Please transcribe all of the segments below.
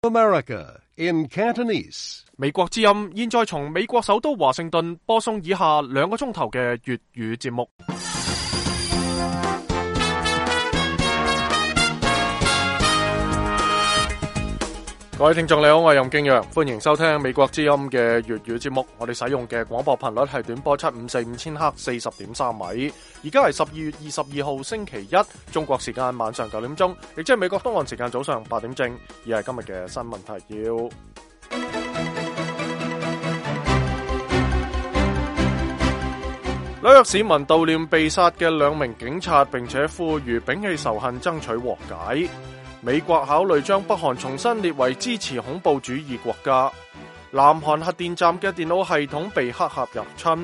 America in Cantonese. 美國之音現在從美國首都華盛頓播送以下2個鐘頭嘅粵語節目。各位聽眾你好，我係任敬陽，歡迎收聽美國之音嘅粵語節目。我哋使用嘅廣播頻率係短波7545000赫40.3米。而家係12月22號星期一，中國時間晚上9點鐘，亦即係美國東岸時間早上8點正。而係今日嘅新聞提要。紐約市民悼念被殺嘅2名警察，並且呼籲摒棄仇恨，爭取和解。美國考慮將北韓重新列為支持恐怖主義國家。南韓核電站嘅電腦系統被黑客入侵。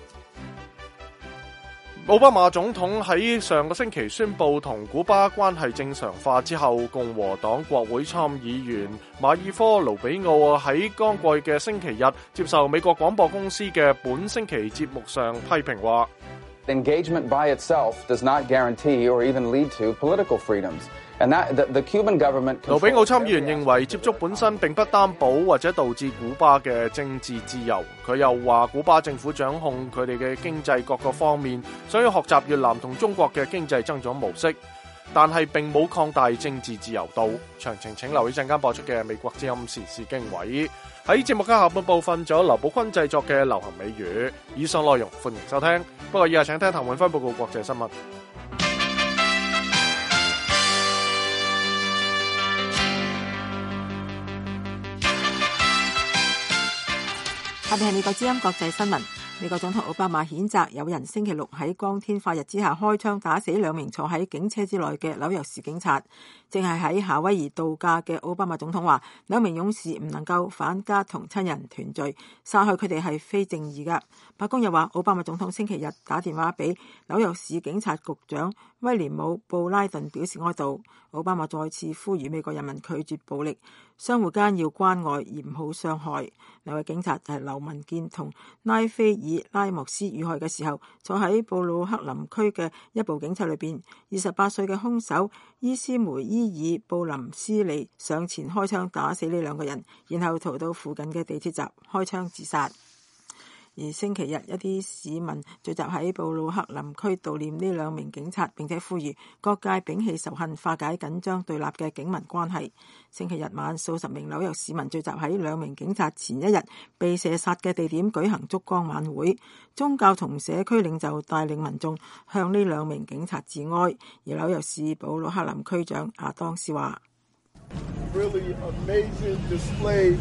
奧巴馬總統喺上個星期宣布同古巴關係正常化之後，共和黨國會參議員馬爾科盧比奧喺剛過去嘅星期日接受美國廣播公司嘅本星期節目上批評話 Engagement by itself does not guarantee or even lead to political freedoms. And the Cuban government 盧比奧參議員認為接觸本身並不擔保或者導致古巴嘅政治自由。佢又話古巴政府掌控佢哋嘅經濟各個方面，想要學習越南同中國嘅經濟增長模式，但係並冇擴大政治自由度。詳情請留意陣間播出嘅美國之音時事經緯。喺節目嘅下半部分咗劉寶坤製作嘅流行美語。以上內容歡迎收聽，不過以下請聽譚永輝報告國際新聞。 下面係美國之音國際新聞。美國總統奧巴馬譴責有人星期六喺光天化日之下開槍打死2名坐喺警車之內嘅紐約市警察。正係喺夏威夷度假嘅奧巴馬總統話，2名勇士唔能夠返家同親人團聚，殺害佢哋係非正義㗎。白宮又話，奧巴馬總統星期日打電話俾紐約市警察局長威廉姆布拉頓表示哀悼。奧巴馬再次呼籲美國人民拒絕暴力，相互間要關愛而唔好傷害。2位警察就係劉文健同拉菲爾拉莫斯遇害嘅時候，坐喺布魯克林區嘅一部警車裏邊。28歲嘅兇手伊斯梅伊爾布林斯利上前開槍打死呢2個人，然後逃到附近嘅地鐵站開槍自殺。而星期日，一啲市民聚集喺布魯克林區悼念呢2名警察，並且呼籲各界摒棄仇恨，化解緊張對立嘅警民關係。星期日晚，數十名紐約市民聚集喺2名警察前一日被射殺嘅地點舉行燭光晚會，宗教同社區領袖帶領民眾向呢2名警察致哀。而紐約市布魯克林區長亞當斯話 ：Really amazing display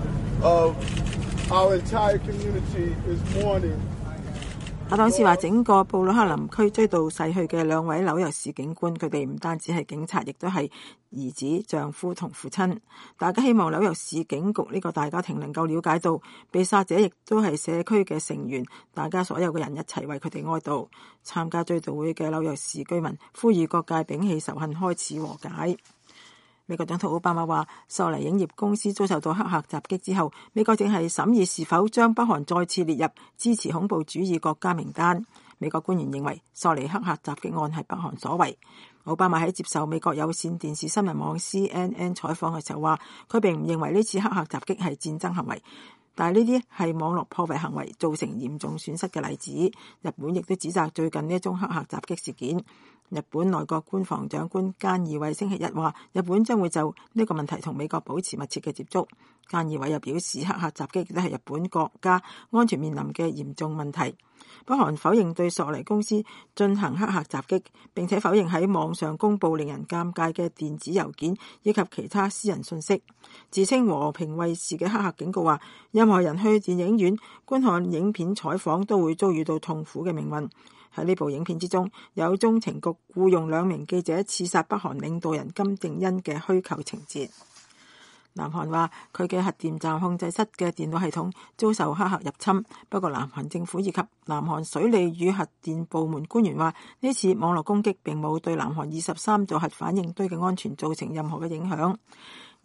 of Our entire community is mourning. 亞當斯話，整個布魯克林區追悼逝去嘅2位紐約市警官，佢哋唔單止係警察，亦都係兒子、丈夫同父親。大家希望紐約市警局呢個大家庭能夠了解到，被殺者亦都係社區嘅成員，大家所有嘅人一齊為佢哋哀悼。參加追悼會嘅紐約市居民呼籲各界摒棄仇恨，開始和解。美國總統奧巴馬話，索尼影業公司遭受到黑客襲擊之後，美國正係審議是否將北韓再次列入支持恐怖主義國家名單。美國官員認為索尼黑客襲擊案係北韓所為。奧巴馬喺接受美國有線電視新聞網 CNN 採訪嘅時候話，佢並唔認為呢次黑客襲擊係戰爭行為，但係呢啲係網絡破壞行為造成嚴重損失嘅例子。日本亦都指責最近呢一宗黑客襲擊事件。日本內閣官房長官菅義偉星期一話，日本將會就呢個問題同美國保持密切嘅接觸。菅義偉又表示，黑客襲擊亦都係日本國家安全面臨嘅嚴重問題。北韓否認對索尼公司進行黑客襲擊，並且否認喺網上公佈令人尷尬嘅電子郵件以及其他私人信息。自稱和平衛士嘅黑客警告話，任何人去電影院觀看影片採訪都會遭遇到痛苦嘅命運。喺呢部影片之中，有中情局僱用2名記者刺殺北韓領導人金正恩嘅虛構情節。南韓話佢嘅核電站控制室嘅電腦系統遭受黑客入侵，不過南韓政府以及南韓水利與核電部門官員話，呢次網絡攻擊並冇對南韓23座核反應堆嘅安全造成任何嘅影響。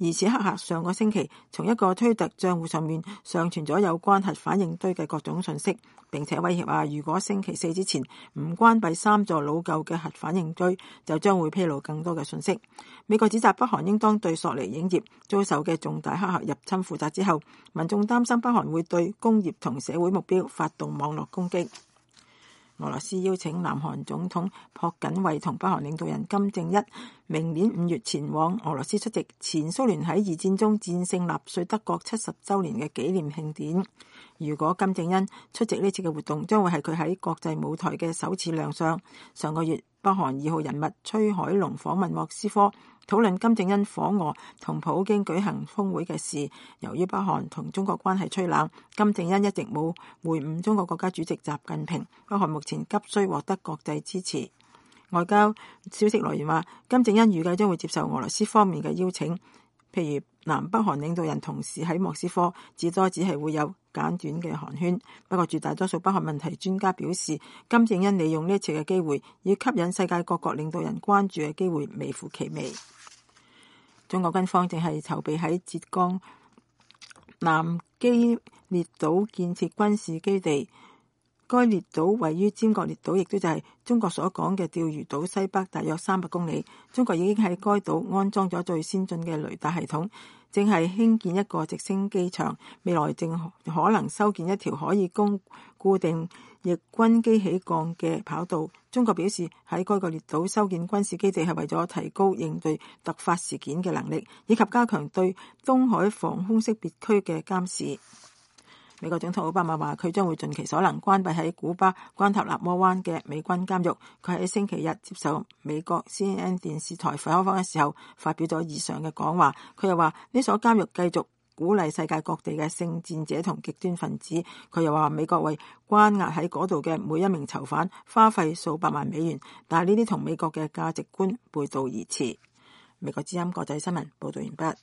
疑似黑客上個星期從一個推特賬戶上面上傳咗有關核反應堆嘅各種信息，並且威脅話如果星期四之前唔關閉3座老舊嘅核反應堆，就將會披露更多嘅信息。美國指責北韓應當對索尼影業遭受嘅重大黑客入侵負責之後，民眾擔心北韓會對工業同社會目標發動網絡攻擊。俄羅斯邀請南韓總統朴槿惠同北韓領導人金正恩明年5月前往俄羅斯出席前蘇聯喺二戰中戰勝納粹德國70週年嘅紀念慶典。如果金正恩出席呢次嘅活動，將會係佢喺國際舞台嘅首次亮相。上個月，北韓2號人物崔海龍訪問莫斯科，討論金正恩訪俄同普京舉行峰會嘅事。由於北韓同中國關係趨冷，金正恩一直冇會晤中國國家主席習近平。北韓目前急需獲得國際支持。外交消息來源話，金正恩預計將會接受俄羅斯方面嘅邀請，譬如南北韓領導人同時喺莫斯科，至多只係會有簡短嘅寒暄。不過絕大多數北韓問題專家表示，金正恩利用呢一次嘅機會，要吸引世界各國領導人關注嘅機會微乎其微。中國軍方正係籌備喺浙江南基列島建設軍事基地。該列島位於尖閣列島，亦都就係中國所講嘅釣魚島西北大約300公里。中國已經喺該島安裝咗最先進嘅雷達系統，正係興建一個直升機場，未來正可能修建一條可以供固定翼軍機起降嘅跑道。中國表示喺該個列島修建軍事基地係為咗提高應對突發事件嘅能力，以及加強對東海防空識別區嘅監視。美國總統奧巴馬話佢將會盡其所能關閉喺古巴關塔那摩灣嘅美軍監獄。佢喺星期日接受美國 CNN 電視台採訪嘅時候發表咗以上嘅講話。佢又話呢所監獄繼續鼓勵世界各地嘅聖戰者同極端分子。佢又話美國為關押喺嗰度嘅每一名囚犯花費數百萬美元，但係呢啲同美國嘅價值觀背道而馳。美國之音國際新聞報道完畢。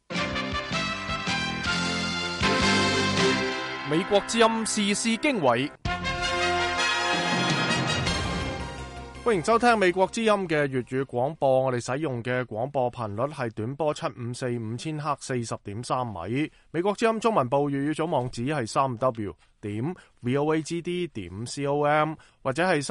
美國之音時事經緯，歡迎收聽美國之音嘅粵語廣播。我哋使用嘅廣播頻率係短波7545千赫40.3米。美國之音中文部粵語總網址係3w.voagd.com 或者係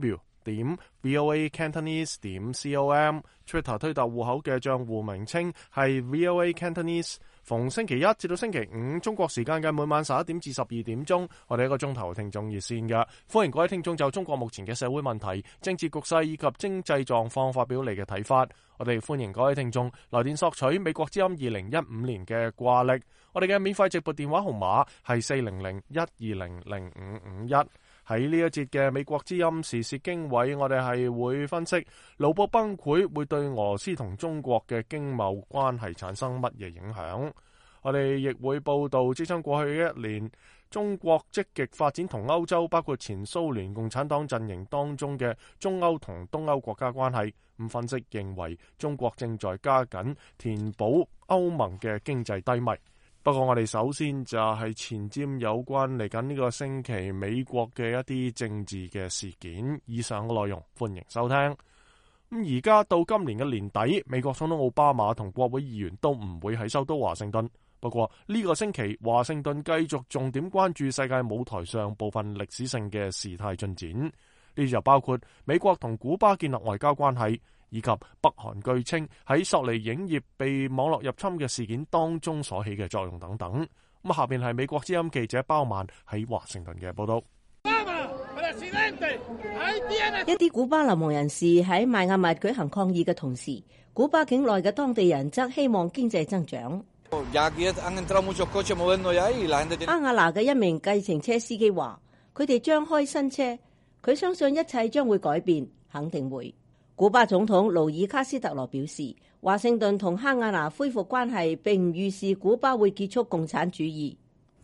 3w.voacantonese.com。Twitter 推特戶口嘅賬戶名稱係 VOA Cantonese。逢星期一至到星期五中國時間嘅每晚11點至12點鐘，我哋一個鐘頭聽眾熱線嘅，歡迎各位聽眾就中國目前嘅社會問題、政治局勢以及經濟狀況發表你嘅睇法。我哋歡迎各位聽眾來電索取美國之音2015年嘅掛曆。我哋嘅免費直撥電話號碼係400-120-0551。喺呢一節嘅美國之音時事經緯，我哋係會分析盧布崩潰會對俄羅斯同中國嘅經貿關係產生乜嘢影響。我哋亦會報道即將過去1年中國積極發展同歐洲，包括前蘇聯共產黨陣營當中嘅中歐同東歐國家關係。咁分析認為中國正在加緊填補歐盟嘅經濟低迷。不過我哋首先就係前瞻有關嚟緊呢個星期美國嘅一啲政治嘅事件。以上嘅內容歡迎收聽。咁而家到今年嘅年底，美國總統奧巴馬同國會議員都唔會喺首都華盛頓。不過呢個星期華盛頓繼續重點關注世界舞台上部分歷史性嘅事態進展。呢就包括美國同古巴建立外交關係，以及北韓據稱喺索尼影業被網絡入侵嘅事件當中所起嘅作用等等。咁下邊係美國之音記者包曼喺華盛頓嘅報道。 一啲古巴流亡人士喺邁阿密舉行抗議嘅同時，古巴境內嘅當地人則希望經濟增長。阿亞拿嘅一名計程車司機話，佢哋將開新車，佢相信一切將會改變，肯定會。古巴總統盧爾卡斯特羅表示，華盛頓同哈瓦那恢復關係並唔預示古巴會結束共產主義。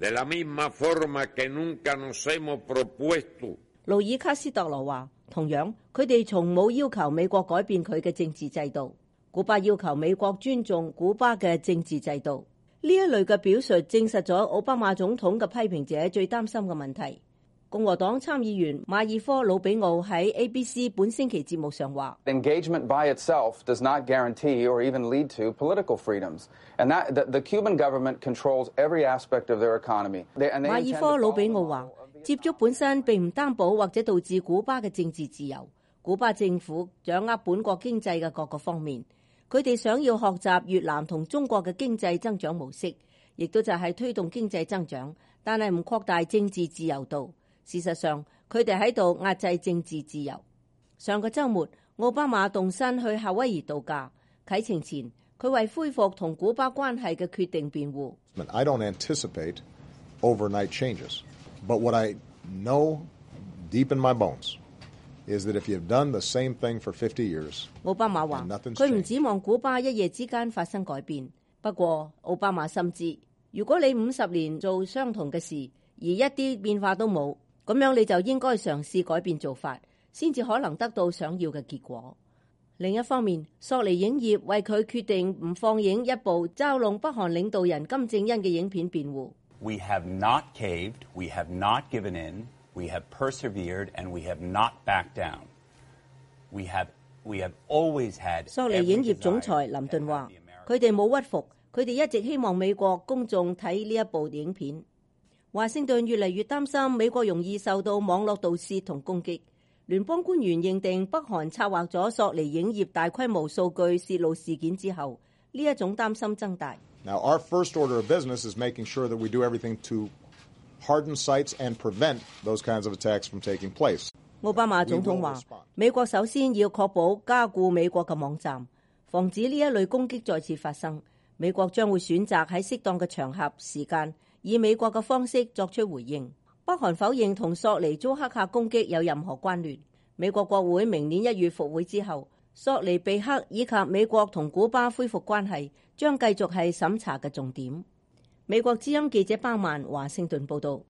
盧爾卡斯特羅話，同樣佢哋從冇要求美國改變佢嘅政治制度，古巴要求美國尊重古巴嘅政治制度。呢一類嘅表述證實咗奧巴馬總統嘅批評者最擔心嘅問題。 共和黨參議員馬爾科魯比奧喺 ABC 本星期節目上話 Engagement by itself does not guarantee or even lead to political freedoms. And that the Cuban government controls every aspect of their economy. 馬爾科魯比奧話，接觸本身並唔擔保或者導致古巴嘅政治自由。古巴政府掌握本國經濟嘅各個方面，佢哋想要學習越南同中國嘅經濟增長模式，亦都就係推動經濟增長，但係唔擴大政治自由度。事實上，佢哋喺度壓制政治自由。上個週末，奧巴馬動身去夏威夷度假，啟程前，佢為恢復同古巴關係嘅決定辯護。 I don't anticipate overnight changes, but what I know deep in my bones is that if you've done the same thing for 50 years， 奧巴馬話佢唔指望古巴一夜之間發生改變。不過，奧巴馬深知，如果你50年做相同嘅事，而一啲變化都冇，咁樣你就應該嘗試改變做法，先至可能得到想要嘅結果。另一方面，索尼影業為佢決定唔放映一部嘲弄北韓領導人金正恩嘅影片辯護。 We have not caved, we have not given in, we have persevered, and we have not backed down. We have always had。索尼影業總裁林頓話：佢哋冇屈服，佢哋一直希望美國公眾睇呢一部影片。華盛頓越嚟越擔心美國容易受到網絡盜竊同攻擊。聯邦官員認定北韓策劃咗索尼影業大規模數據泄露事件之後，呢一種擔心增大。 Now, our first order of business is making sure that we do everything to harden sites and prevent those kinds of attacks from taking place. 奧巴馬總統話：美國首先要確保加固美國嘅網站，防止呢一類攻擊再次發生。美國將會選擇喺適當嘅場合、時間，以美國嘅方式作出回應。北韓否認同索尼遭黑客攻擊有任何關聯。美國國會明年1月復會之後，索尼被黑以及美國同古巴恢復關係將繼續係審查嘅重點。美國之音記者包曼華盛頓報導。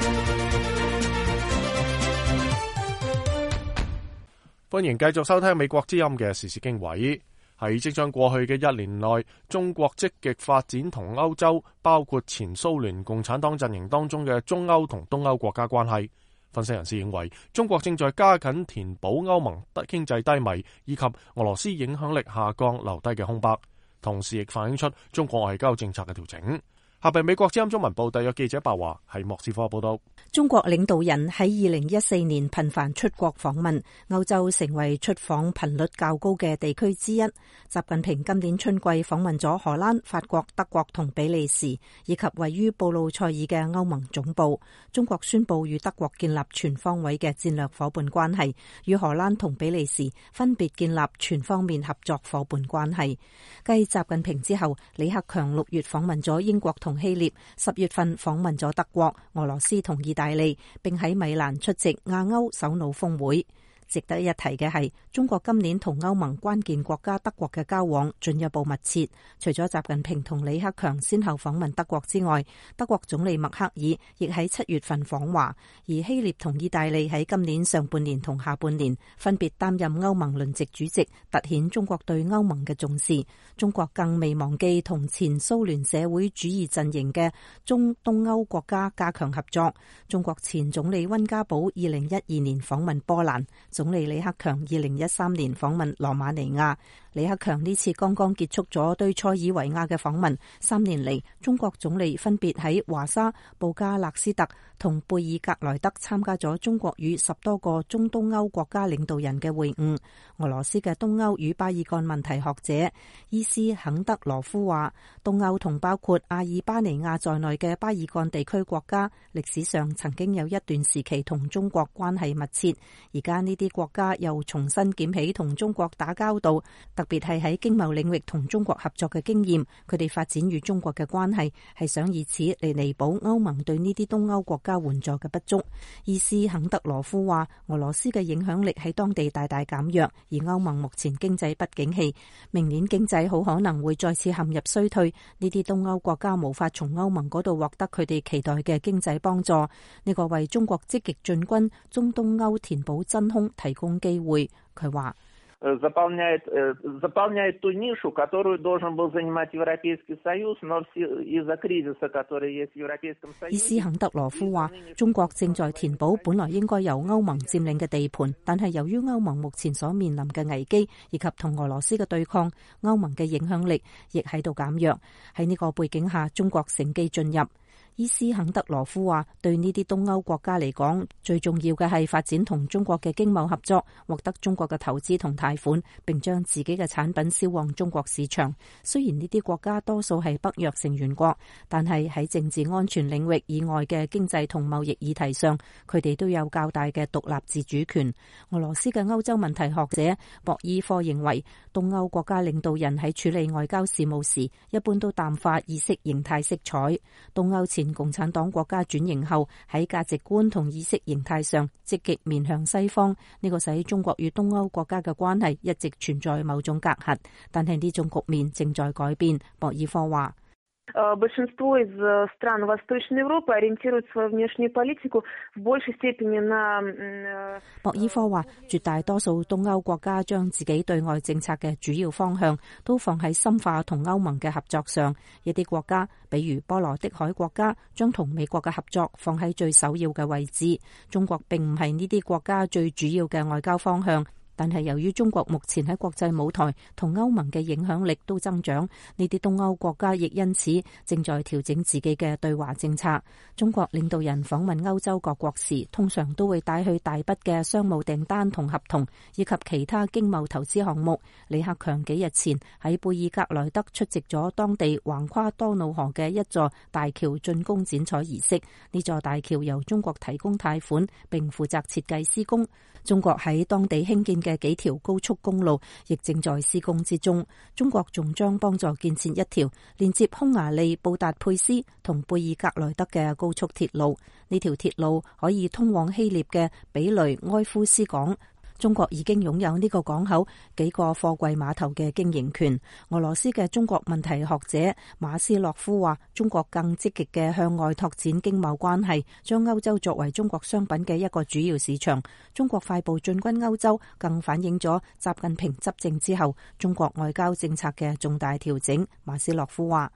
歡迎繼續收聽美國之音嘅時事經緯。喺即將過去嘅1年內，中國積極發展同歐洲，包括前蘇聯共產黨陣營當中嘅中歐同東歐國家關係。分析人士認為，中國正在加緊填補歐盟經濟低迷以及俄羅斯影響力下降留低嘅空白，同時亦反映出中國外交政策嘅調整。下邊美國之音中文部特約記者白華喺莫斯科報道。 中國領導人喺2014年頻繁出國訪問，歐洲成為出訪頻率較高嘅地區之一。習近平今年春季訪問咗荷蘭、法國、德國同比利時，以及位於布魯塞爾嘅歐盟總部。中國宣布與德國建立全方位嘅戰略夥伴關係，與荷蘭同比利時分別建立全方面合作夥伴關係。繼習近平之後，李克強6月訪問咗英國同希臘，10月份訪問咗德國、俄羅斯同意大利，並喺米蘭出席亞歐首腦峰會。值得一提嘅係，中國今年同歐盟關鍵國家德國嘅交往進一步密切。除咗習近平同李克強先後訪問德國之外，德國總理默克爾亦喺7月份訪華，而希臘同意大利喺今年上半年同下半年分別擔任歐盟輪值主席，凸顯中國對歐盟嘅重視。中國更未忘記同前蘇聯社會主義陣營嘅中東歐國家加強合作。中國前總理溫家寶2012年訪問波蘭，總理李克強2013年訪問羅馬尼亞。李克強呢次剛剛結束咗對塞爾維亞嘅訪問，3年嚟，中國總理分別喺華沙、布加勒斯特同貝爾格萊德參加咗中國與10多個中東歐國家領導人嘅會晤。俄羅斯嘅東歐與巴爾幹問題學者伊斯肯德羅夫話，東歐同包括阿爾巴尼亞在內嘅巴爾幹地區國家歷史上曾經有一段時期同中國關係密切，而家呢啲國家又重新撿起同中國打交道，特別係喺經貿領域同中國合作嘅經驗，佢哋發展與中國嘅關係係想以此嚟彌補歐盟對呢啲東歐國家援助嘅不足。伊斯肯德羅夫話，俄羅斯嘅影響力喺當地大大減弱，而歐盟目前經濟不景氣，明年經濟好可能會再次陷入衰退，呢啲東歐國家無法從歐盟嗰度獲得佢哋期待嘅經濟幫助，呢個為中國積極進軍中東歐填補真空提供機會。佢話 заполняет ту нишу, которую должен был занимать Европейский Союз, но из-за кризиса, который есть в Европейском Союзе。 伊斯肯德羅夫話：中國正在填補本來應該由歐盟佔領嘅地盤，但係由於歐盟目前所面臨嘅危機以及同俄羅斯嘅對抗，歐盟嘅影響力亦喺度減弱。喺呢個背景下，中國乘機進入。伊斯肯德羅夫話：對呢啲東歐國家嚟講，最重要嘅係發展同中國嘅經貿合作，獲得中國嘅投資同貸款，並將自己嘅產品銷往中國市場。雖然呢啲國家多數係北約成員國，但係喺政治安全領域以外嘅經濟同貿易議題上，佢哋都有較大嘅獨立自主權。俄羅斯嘅歐洲問題學者博伊科認為，東歐國家領導人喺處理外交事務時，一般都淡化意識形態色彩。東歐前共產黨國家轉型後，喺價值觀同意識形態上積極面向西方，呢個使中國與東歐國家嘅關係一直存在某種隔閡，但係呢種局面正在改變。博爾科話 большинство из стран Восточной Европы ориентируют свою внешнюю политику в большей степени на。 博爾科話，絕大多數東歐國家將自己對外政策嘅主要方向都放喺深化同歐盟嘅合作上。一啲國家，比如波羅的海國家，將同美國嘅合作放喺最首要嘅位置。中國並唔係呢啲國家最主要嘅外交方向。但係由於中國目前喺國際舞台同歐盟嘅影響力都增長，呢啲東歐國家亦因此正在調整自己嘅對華政策。中國領導人訪問歐洲各國時，通常都會帶去大筆嘅商務訂單同合同，以及其他經貿投資項目。李克強幾日前喺貝爾格萊德出席咗當地橫跨多瑙河嘅一座大橋竣工剪彩儀式。呢座大橋由中國提供貸款並負責設計施工。中國喺當地興建嘅幾條高速公路亦正在施工之中。中國仲將幫助建設一條連接匈牙利布達佩斯同貝爾格萊德嘅高速鐵路。呢條鐵路可以通往希臘嘅比雷埃夫斯港。中國已經擁有呢個港口幾個貨櫃碼頭嘅經營權。俄羅斯嘅中國問題學者馬斯洛夫話：中國更積極嘅向外拓展經貿關係，將歐洲作為中國商品嘅一個主要市場。中國快步進軍歐洲，更反映咗習近平執政之後中國外交政策嘅重大調整。馬斯洛夫話：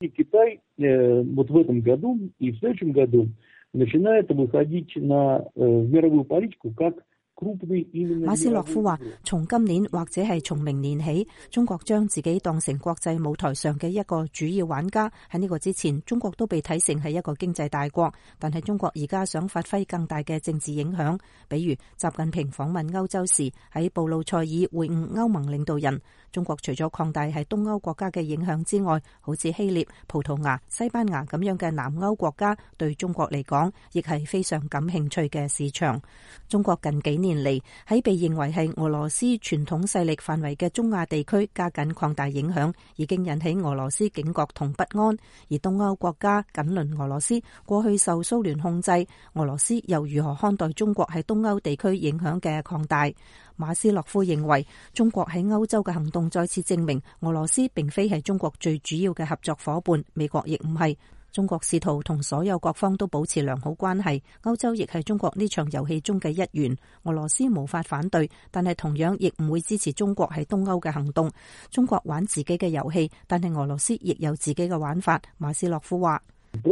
馬斯洛夫話：從今年或者係從明年起，中國將自己當成國際舞台上嘅一個主要玩家。喺呢個之前，中國都被睇成係一個經濟大國，但係中國而家想發揮更大嘅政治影響。比如習近平訪問歐洲時，喺布魯塞爾會晤歐盟領導人。中國除咗擴大喺東歐國家嘅影響之外，好似希臘、葡萄牙、西班牙咁樣嘅南歐國家，對中國嚟講亦係非常感興趣嘅市場。中國近幾年嚟喺被認為係俄羅斯傳統勢力範圍嘅中亞地區加緊擴大影響，已經引起俄羅斯警覺同不安。而東歐國家緊鄰俄羅斯，過去受蘇聯控制，俄羅斯又如何看待中國喺東歐地區影響嘅擴大？馬斯洛夫認為，中國喺歐洲嘅行動再次證明俄羅斯並非係中國最主要嘅合作夥伴，美國亦唔係。中國試圖同所有各方都保持良好關係，歐洲亦係中國呢場遊戲中嘅一員。俄羅斯無法反對，但係同樣亦唔會支持中國喺東歐嘅行動。中國玩自己嘅遊戲，但係俄羅斯亦有自己嘅玩法。馬斯洛夫話：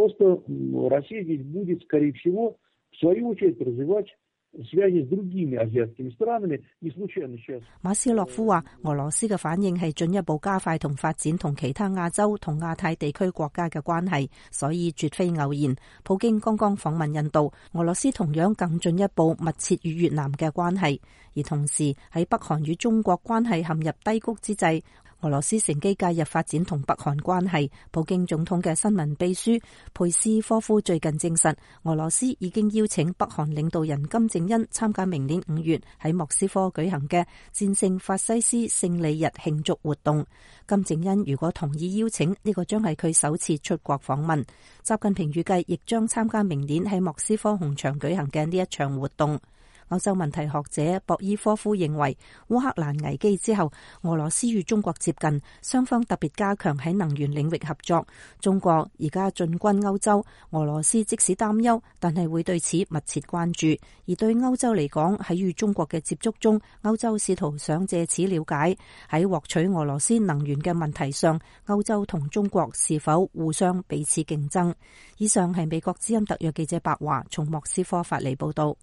馬斯洛夫話：俄羅斯嘅反應係進一步加快同發展同其他亞洲同亞太地區國家嘅關係，所以絕非偶然。普京剛剛訪問印度，俄羅斯同樣更進一步密切與越南嘅關係，而同時喺北韓與中國關係陷入低谷之際，俄羅斯乘機介入發展同北韓關係。普京總統嘅新聞秘書佩斯科夫最近證實，俄羅斯已經邀請北韓領導人金正恩參加明年5月喺莫斯科舉行嘅戰勝法西斯勝利日慶祝活動。金正恩如果同意邀請，呢個將係佢首次出國訪問。習近平預計亦將參加明年喺莫斯科紅場舉行嘅呢一場活動。 歐洲問題學者博伊科夫認為，烏克蘭危機之後，俄羅斯與中國接近，雙方特別加強喺能源領域合作。中國而家進軍歐洲，俄羅斯即使擔憂，但係會對此密切關注。而對歐洲嚟講，喺與中國嘅接觸中，歐洲試圖想借此了解喺獲取俄羅斯能源嘅問題上，歐洲同中國是否互相彼此競爭。以上係美國之音特約記者白華從莫斯科發嚟報道。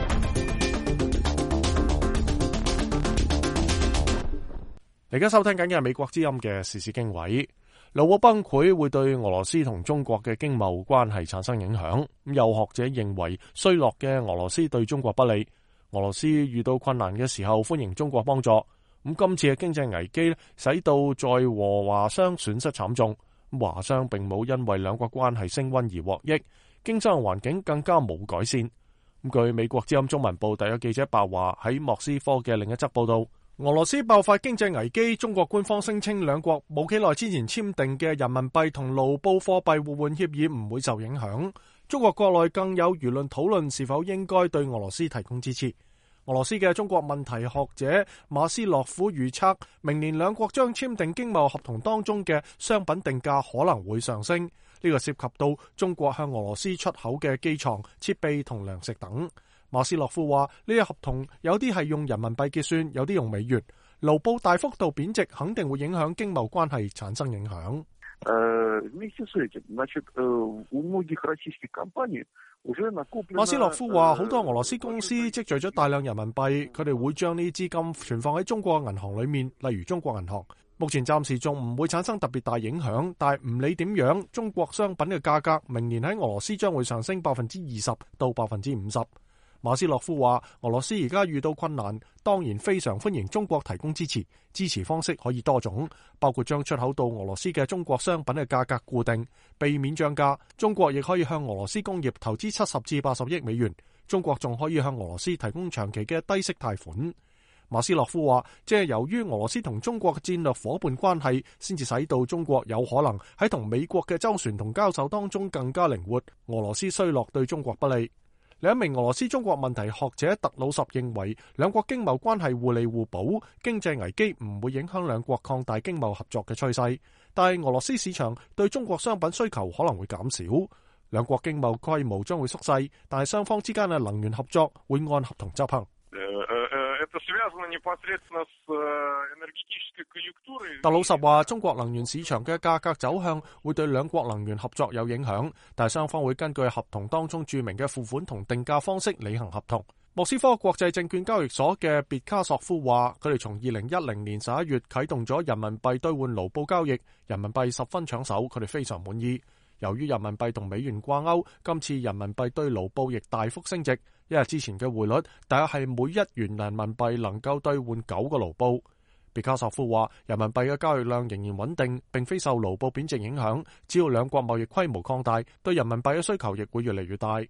而家收聽緊嘅係美國之音嘅時事經緯。盧布崩潰會對俄羅斯同中國嘅經貿關係產生影響。有學者認為，衰落嘅俄羅斯對中國不利。俄羅斯遇到困難嘅時候，歡迎中國幫助。今次嘅經濟危機使到在俄華商損失慘重。華商並冇因為兩國關係升溫而獲益，經濟環境更加冇改善。據美國之音中文部特約記者白華喺莫斯科嘅另一則報道，俄羅斯爆發經濟危機，中國官方聲稱兩國冇幾耐之前簽訂嘅人民幣同盧布貨幣互換協議唔會受影響。中國國內更有輿論討論是否應該對俄羅斯提供支持。俄羅斯嘅中國問題學者馬斯洛夫預測，明年兩國將簽訂經貿合同當中嘅商品定價可能會上升，呢個涉及到中國向俄羅斯出口嘅機床、設備同糧食等。馬斯洛夫話，呢啲合同有啲係用人民幣結算，有啲用美元。盧布大幅度貶值，肯定會影響經貿關係，產生影響。馬斯洛夫話，好多俄羅斯公司積聚咗大量人民幣，佢哋會將呢啲資金存放喺中國銀行裏面，例如中國銀行。目前暫時仲唔會產生特別大影響，但係唔理點樣，中國商品嘅價格明年喺俄羅斯將會上升20%到50%。馬斯洛夫話，俄羅斯而家遇到困難，當然非常歡迎中國提供支持，支持方式可以多種，包括將出口到俄羅斯嘅中國商品嘅價格固定，避免漲價。中國亦可以向俄羅斯工業投資70至80億美元，中國仲可以向俄羅斯提供長期嘅低息貸款。馬斯洛夫話，即係由於俄羅斯同中國嘅戰略夥伴關係，先至使到中國有可能喺同美國嘅周旋同交手當中更加靈活。俄羅斯衰落對中國不利。另一名俄羅斯中國問題學者特魯什認為，兩國經貿關係互利互補，經濟危機唔會影響兩國擴大經貿合作嘅趨勢，但係俄羅斯市場對中國商品需求可能會減少，兩國經貿規模將會縮細，但係雙方之間嘅能源合作會按合同執行。特魯什話，中國能源市場嘅價格走向會對兩國能源合作有影響，但係雙方會根據合同當中注明嘅付款同定價方式履行合同。莫斯科國際證券交易所嘅別卡索夫話，佢哋從2010年11月啟動咗人民幣兌換盧布交易，人民幣十分搶手，佢哋非常滿意。由於人民幣同美元掛鈎，今次人民幣對盧布亦大幅升值。一日之前嘅匯率大約係每1元人民幣能夠兌換9個盧布。別卡索夫話，人民幣嘅交易量仍然穩定，並非受盧布貶值影響。只要兩國貿易規模擴大，對人民幣嘅需求亦會越嚟越大。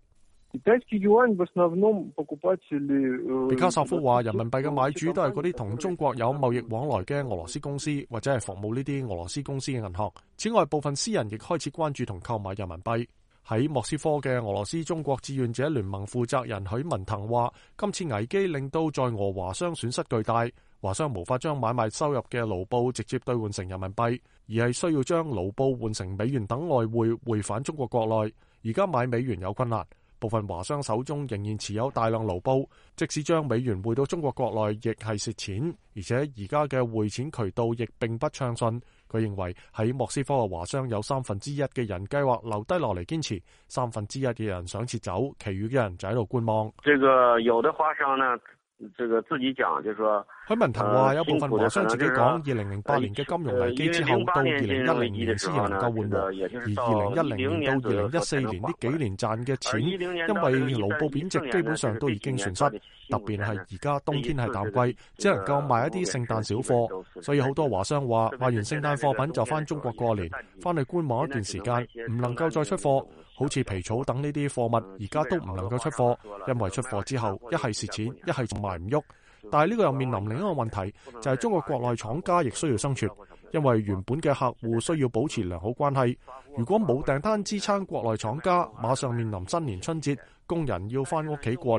別卡索夫話，人民幣嘅買主都係嗰啲同中國有貿易往來嘅俄羅斯公司，或者係服務呢啲俄羅斯公司嘅銀行。此外，部分私人亦開始關注同購買人民幣。喺莫斯科嘅俄羅斯中國志願者聯盟負責人許文騰話，今次危機令到在俄華商損失巨大，華商無法將買賣收入嘅盧布直接兌換成人民幣，而係需要將盧布換成美元等外匯匯返中國國內。而家買美元有困難，部分華商手中仍然持有大量盧布，即使將美元匯到中國國內亦係蝕錢，而且而家嘅匯錢渠道亦並不暢順。佢認為喺莫斯科嘅華商有1/3嘅人計劃留低落嚟堅持，1/3嘅人想撤走，其餘嘅人就喺度觀望。 有的華商呢，自己講就說。 許文騰話，有部分華商自己講，2008年嘅金融危機之後到2010年先能夠緩和，而2010年到2014年呢幾年賺嘅錢，因為盧布貶值基本上都已經損失。特別係而家冬天係淡季，只能夠賣一啲聖誕小貨，所以好多華商話賣完聖誕貨品就翻中國過年，翻去觀望一段時間，唔能夠再出貨。好似皮草等呢啲貨物，而家都唔能夠出貨，因為出貨之後一係蝕錢，一係就賣唔喐。但係呢個又面臨另一個問題，就係中國國內廠家亦需要生存，因為原本嘅客戶需要保持良好關係。如果冇訂單支撐國內廠家，馬上面臨新年春節，工人要翻屋企過年，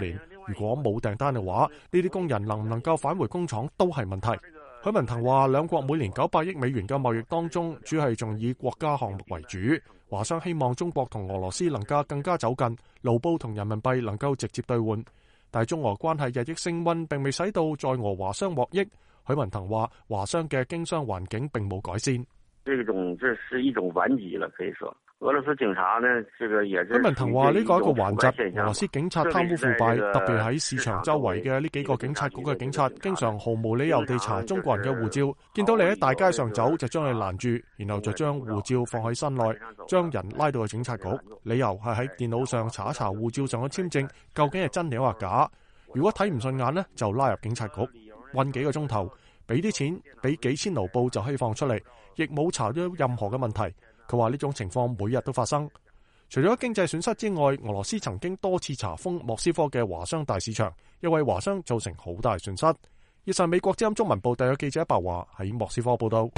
如果冇訂單嘅話，呢啲工人能唔能夠返回工廠都係問題。許文騰話，兩國每年900億美元嘅貿易當中，主要係仲以國家項目為主。華商希望中國同俄羅斯能夠更加走近，盧布同人民幣能夠直接兌換。但中俄關係日益升溫，並未使到在俄華商獲益。許文騰話，華商嘅經商環境並冇改善。 這是一種頑疾了，可以說。俄羅斯警察呢，也是。許文騰話呢個係一個頑疾，俄羅斯警察貪污腐敗，特別喺市場周圍嘅呢幾個警察局嘅警察，經常毫無理由地查中國人嘅護照，見到你喺大街上走就將你攔住，然後就將護照放喺身內，將人拉到去警察局，理由係喺電腦上查一查護照上嘅簽證究竟係真定係假，如果睇唔順眼呢，就拉入警察局，韞幾個鐘頭，俾啲錢，俾幾千盧布就可以放出嚟，亦冇查到任何嘅問題。佢話呢種情況每日都發生。除咗經濟損失之外，俄羅斯曾經多次查封莫斯科嘅華商大市場，又為華商造成好大損失。以上美國之音中文部特約記者白華喺莫斯科報道。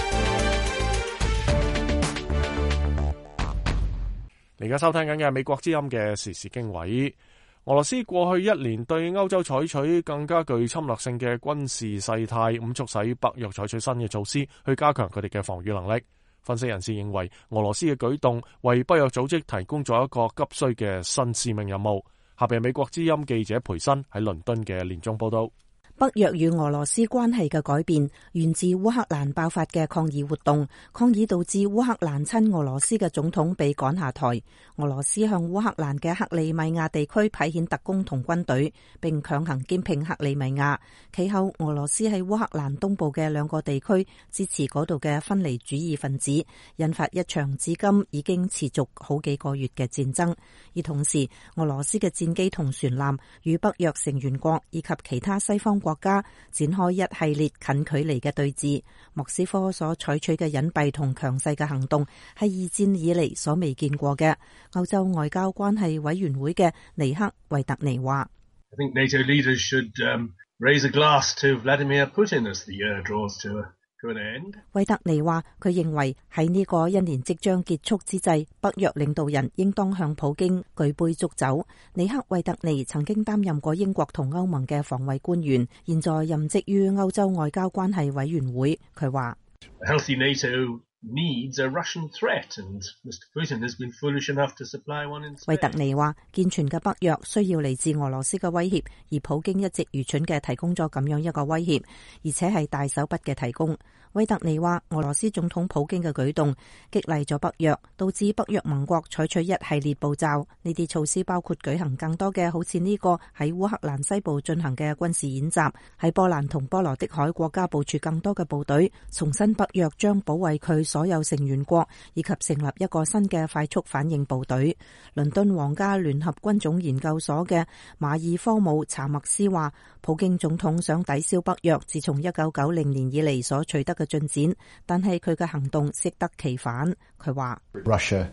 你而家收聽緊嘅美國之音嘅時事經緯。俄羅斯過去一年對歐洲採取更加具侵略性嘅軍事勢態，咁促使北約採取新嘅措施去加強佢哋嘅防禦能力。分析人士認為，俄羅斯嘅舉動為北約組織提供咗一個急需嘅新使命任務。下邊美國之音記者培新喺倫敦嘅連中報道。 北約與俄羅斯關係嘅改變源自烏克蘭爆發嘅抗議活動，抗議導致烏克蘭親俄羅斯嘅總統被趕下台。俄羅斯向烏克蘭嘅克里米亞地區派遣特工同軍隊，並強行兼併克里米亞。其後，俄羅斯喺烏克蘭東部嘅2個地區支持嗰度嘅分離主義分子，引發一場至今已經持續好幾個月嘅戰爭。而同時，俄羅斯嘅戰機同船艦與北約成員國以及其他西方國家展開一系列近距離嘅對峙。莫斯科所採取嘅隱蔽同強勢嘅行動係二戰以嚟所未見過嘅。歐洲外交關係委員會嘅尼克維特尼話 ：I think NATO leaders should raise a glass to Vladimir Putin as the year draws to an end。 維特尼話：佢認為喺呢個一年即將結束之際，北約領導人應當向普京舉杯祝酒。尼克維特尼曾經擔任過英國同歐盟嘅防衛官員，現在任職於歐洲外交關係委員會。佢話 ：Healthy NATO needs a Russian threat, and Mr. Putin has been foolish enough to supply one in Spain。維特尼話：健全嘅北約需要嚟自俄羅斯嘅威脅，而普京一直愚蠢嘅提供咗咁樣一個威脅，而且係大手筆嘅提供。維特尼話：俄羅斯總統普京嘅舉動激勵咗北約，導致北約盟國採取一系列步驟。呢啲措施包括舉行更多嘅好似呢個喺烏克蘭西部進行嘅軍事演習，喺波蘭同波羅的海國家部署更多嘅部隊，重申北約將保衛佢所有成員國，以及成立一個新嘅快速反應部隊。倫敦皇家聯合軍種研究所嘅馬爾科姆查默斯話：普京總統想抵消北約自從1990年以嚟所取得嘅進展，但係佢嘅行動適得其反。佢話 Russia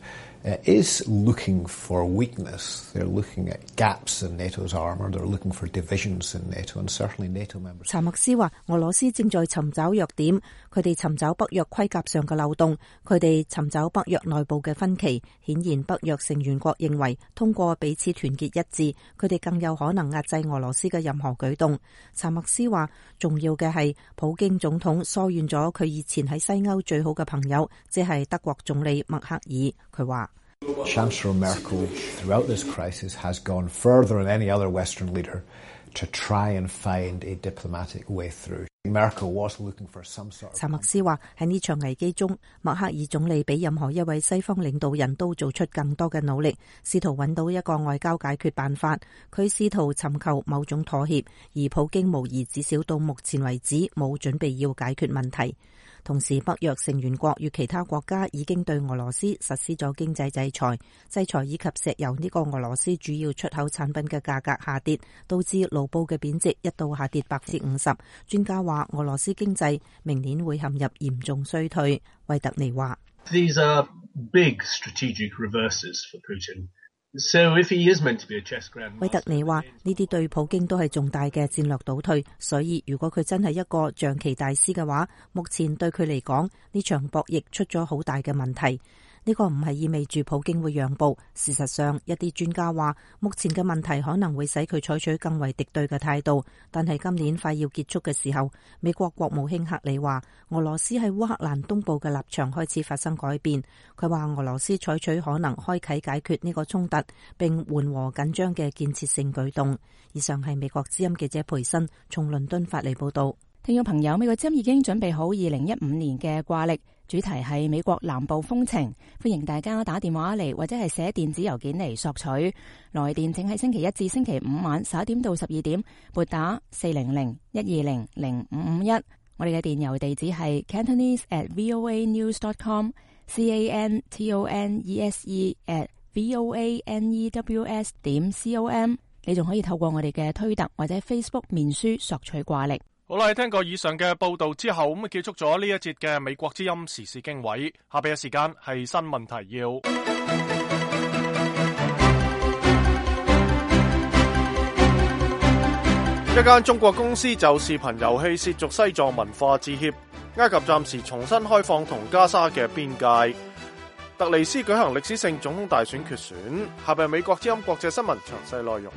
is looking for weakness. They're looking at gaps in NATO's armor. They're looking for divisions in NATO, and certainly NATO members. 查默斯話：俄羅斯正在尋找弱點，佢哋尋找北約盔甲上嘅漏洞，佢哋尋找北約內部嘅分歧。顯然，北約成員國認為通過彼此團結一致，佢哋更有可能壓制俄羅斯嘅任何舉動。查默斯話：重要嘅係普京總統疏遠咗佢以前喺西歐最好嘅朋友，即係德國總理默克爾。佢話 Chancellor Merkel throughout this crisis has gone further than any other Western leader to try and find a diplomatic way through. Merkel was looking for some sort of。 查默斯話：喺呢場危機中，默克爾總理比任何一位西方領導人都做出更多嘅努力，試圖揾到一個外交解決辦法。佢試圖尋求某種妥協，而普京無疑至少到目前為止冇準備要解決問題。同時，北約成員國與其他國家已經對俄羅斯實施咗經濟制裁，制裁以及石油呢個俄羅斯主要出口產品嘅價格下跌，導致盧布嘅貶值一度下跌50%。專家話俄羅斯經濟明年會陷入嚴重衰退。維特尼話 These are big strategic reverses for Putin. So if he is meant to be a chess grandmaster， 維特尼話呢啲對普京都係重大嘅戰略倒退，所以如果佢真係一個象棋大師嘅話，目前對佢嚟講呢場博弈出咗好大嘅問題。 呢個唔係意味住普京會讓步。事實上，一啲專家話，目前嘅問題可能會使佢採取更為敵對嘅態度。但係今年快要結束嘅時候，美國國務卿克里話，俄羅斯喺烏克蘭東部嘅立場開始發生改變。佢話俄羅斯採取可能開啟解決呢個衝突並緩和緊張嘅建設性舉動。以上係美國之音記者培新從倫敦發嚟報道。 聽眾朋友，美國之音已經準備好2015年嘅掛曆，主題係美國南部風情，歡迎大家打電話嚟或者係寫電子郵件嚟索取。來電請喺星期一至星期五晚11點到12點撥打400-120-0551。我哋嘅電郵地址係 cantonese@voanews.com，cantonese@voanews.com。你仲可以透過我哋嘅推特或者 Facebook 面書索取掛曆。 好啦，聽過以上嘅報道之後，咁結束咗呢一節嘅美國之音時事經緯。下邊嘅時間係新聞提要。一間中國公司就視頻遊戲褻瀆西藏文化致歉。埃及暫時重新開放同加沙嘅邊界。特尼斯舉行歷史性總統大選決選。下邊係美國之音國際新聞詳細內容。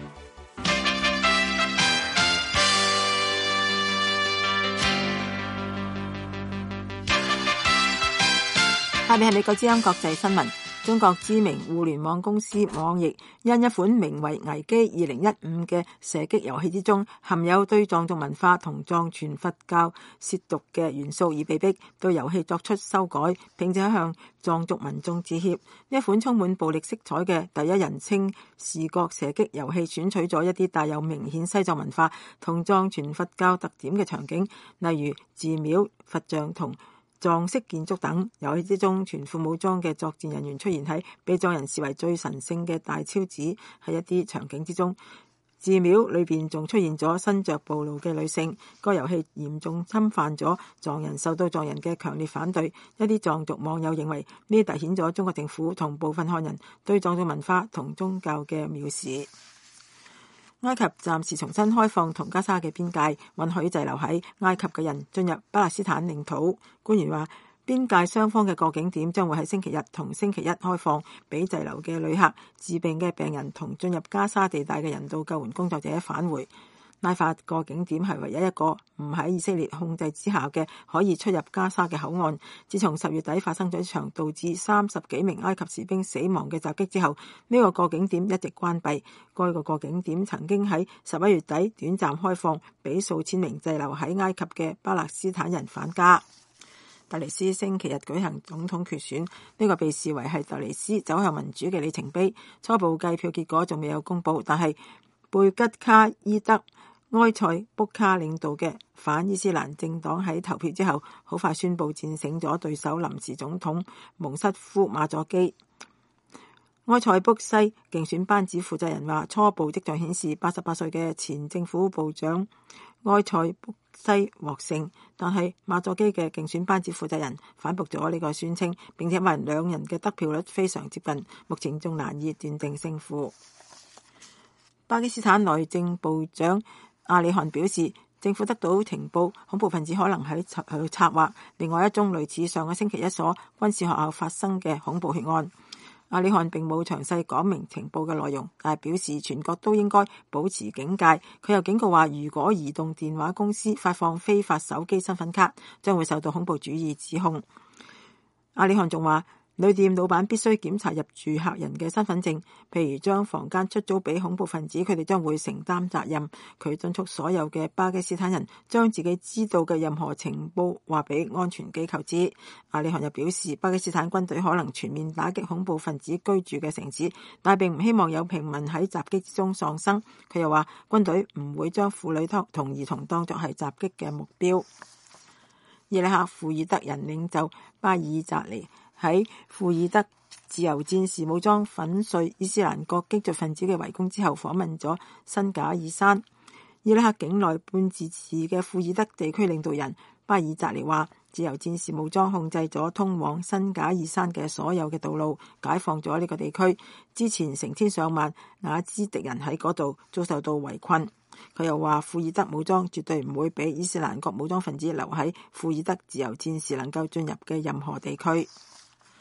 下面係美國之音國際新聞。中國知名互聯網公司網易因一款名為危機2015嘅射擊遊戲之中含有對藏族文化同藏傳佛教褻瀆嘅元素而被逼對遊戲作出修改，並且向藏族民眾致歉。一款充滿暴力色彩嘅第一人稱視覺射擊遊戲選取咗一啲帶有明顯西藏文化同藏傳佛教特點嘅場景，例如寺廟、佛像同藏式建築等。遊戲之中全副武裝嘅作戰人員出現喺被藏人視為最神聖嘅大昭寺，喺一啲場景之中，寺廟裏邊仲出現咗身着暴露嘅女性。該遊戲嚴重侵犯咗藏人，受到藏人嘅強烈反對。一啲藏族網友認為呢凸顯咗中國政府同部分漢人對藏族文化同宗教嘅藐視。埃及暫時重新開放同加沙嘅邊界，允許滯留喺埃及嘅人進入巴勒斯坦領土。官員話，邊界雙方嘅過境點將會喺星期日同星期一開放，俾滯留嘅旅客、治病嘅病人同進入加沙地帶嘅人道救援工作者返回。拉法過境點係唯一一個唔喺以色列控制之下嘅可以出入加沙嘅口岸。自從10月底發生咗一場導致30幾名埃及士兵死亡嘅襲擊之後，呢個過境點一直關閉。該個過境點曾經喺11月底短暫開放，俾數千名滯留喺埃及嘅巴勒斯坦人返家。特尼斯星期日舉行總統決選，呢個被視為係特尼斯走向民主嘅里程碑。初步計票結果仲未有公佈，但係貝吉卡伊德埃塞卜卡領導嘅反伊斯蘭政黨喺投票之後好快宣布戰勝咗對手臨時總統蒙瑟夫馬佐基。埃塞卜西競選班子負責人話，初步跡象顯示88歲嘅前政府部長埃塞卜西獲勝，但係馬佐基嘅競選班子負責人反駁咗呢個宣稱，並且話兩人嘅得票率非常接近，目前仲難以斷定勝負。巴基斯坦內政部長阿里汗表示，政府得到情報，恐怖分子可能喺策劃另外一宗類似上個星期一所軍事學校發生嘅恐怖血案。阿里汗並冇詳細講明情報嘅內容，但係表示全國都應該保持警戒。佢又警告話，如果移動電話公司發放非法手機身份卡，將會受到恐怖主義指控。阿里汗仲話，旅店老闆必須檢查入住客人嘅身份證，譬如將房間出租俾恐怖分子，佢哋將會承擔責任。佢敦促所有嘅巴基斯坦人將自己知道嘅任何情報話俾安全機構知。阿里汗又表示，巴基斯坦軍隊可能全面打擊恐怖分子居住嘅城市，但並唔希望有平民喺襲擊之中喪生。佢又話，軍隊唔會將婦女同兒童當作係襲擊嘅目標。伊拉克庫爾德人領袖巴爾扎尼喺庫爾德自由戰士武裝粉碎伊斯蘭國激進分子嘅圍攻之後，訪問咗辛賈爾山。伊拉克境內半自治嘅庫爾德地區領導人巴爾扎尼話，自由戰士武裝控制咗通往辛賈爾山嘅所有嘅道路，解放咗呢個地區。之前成千上萬雅茲迪人喺嗰度遭受到圍困。佢又話，庫爾德武裝絕對唔會俾伊斯蘭國武裝分子留喺庫爾德自由戰士能夠進入嘅任何地區。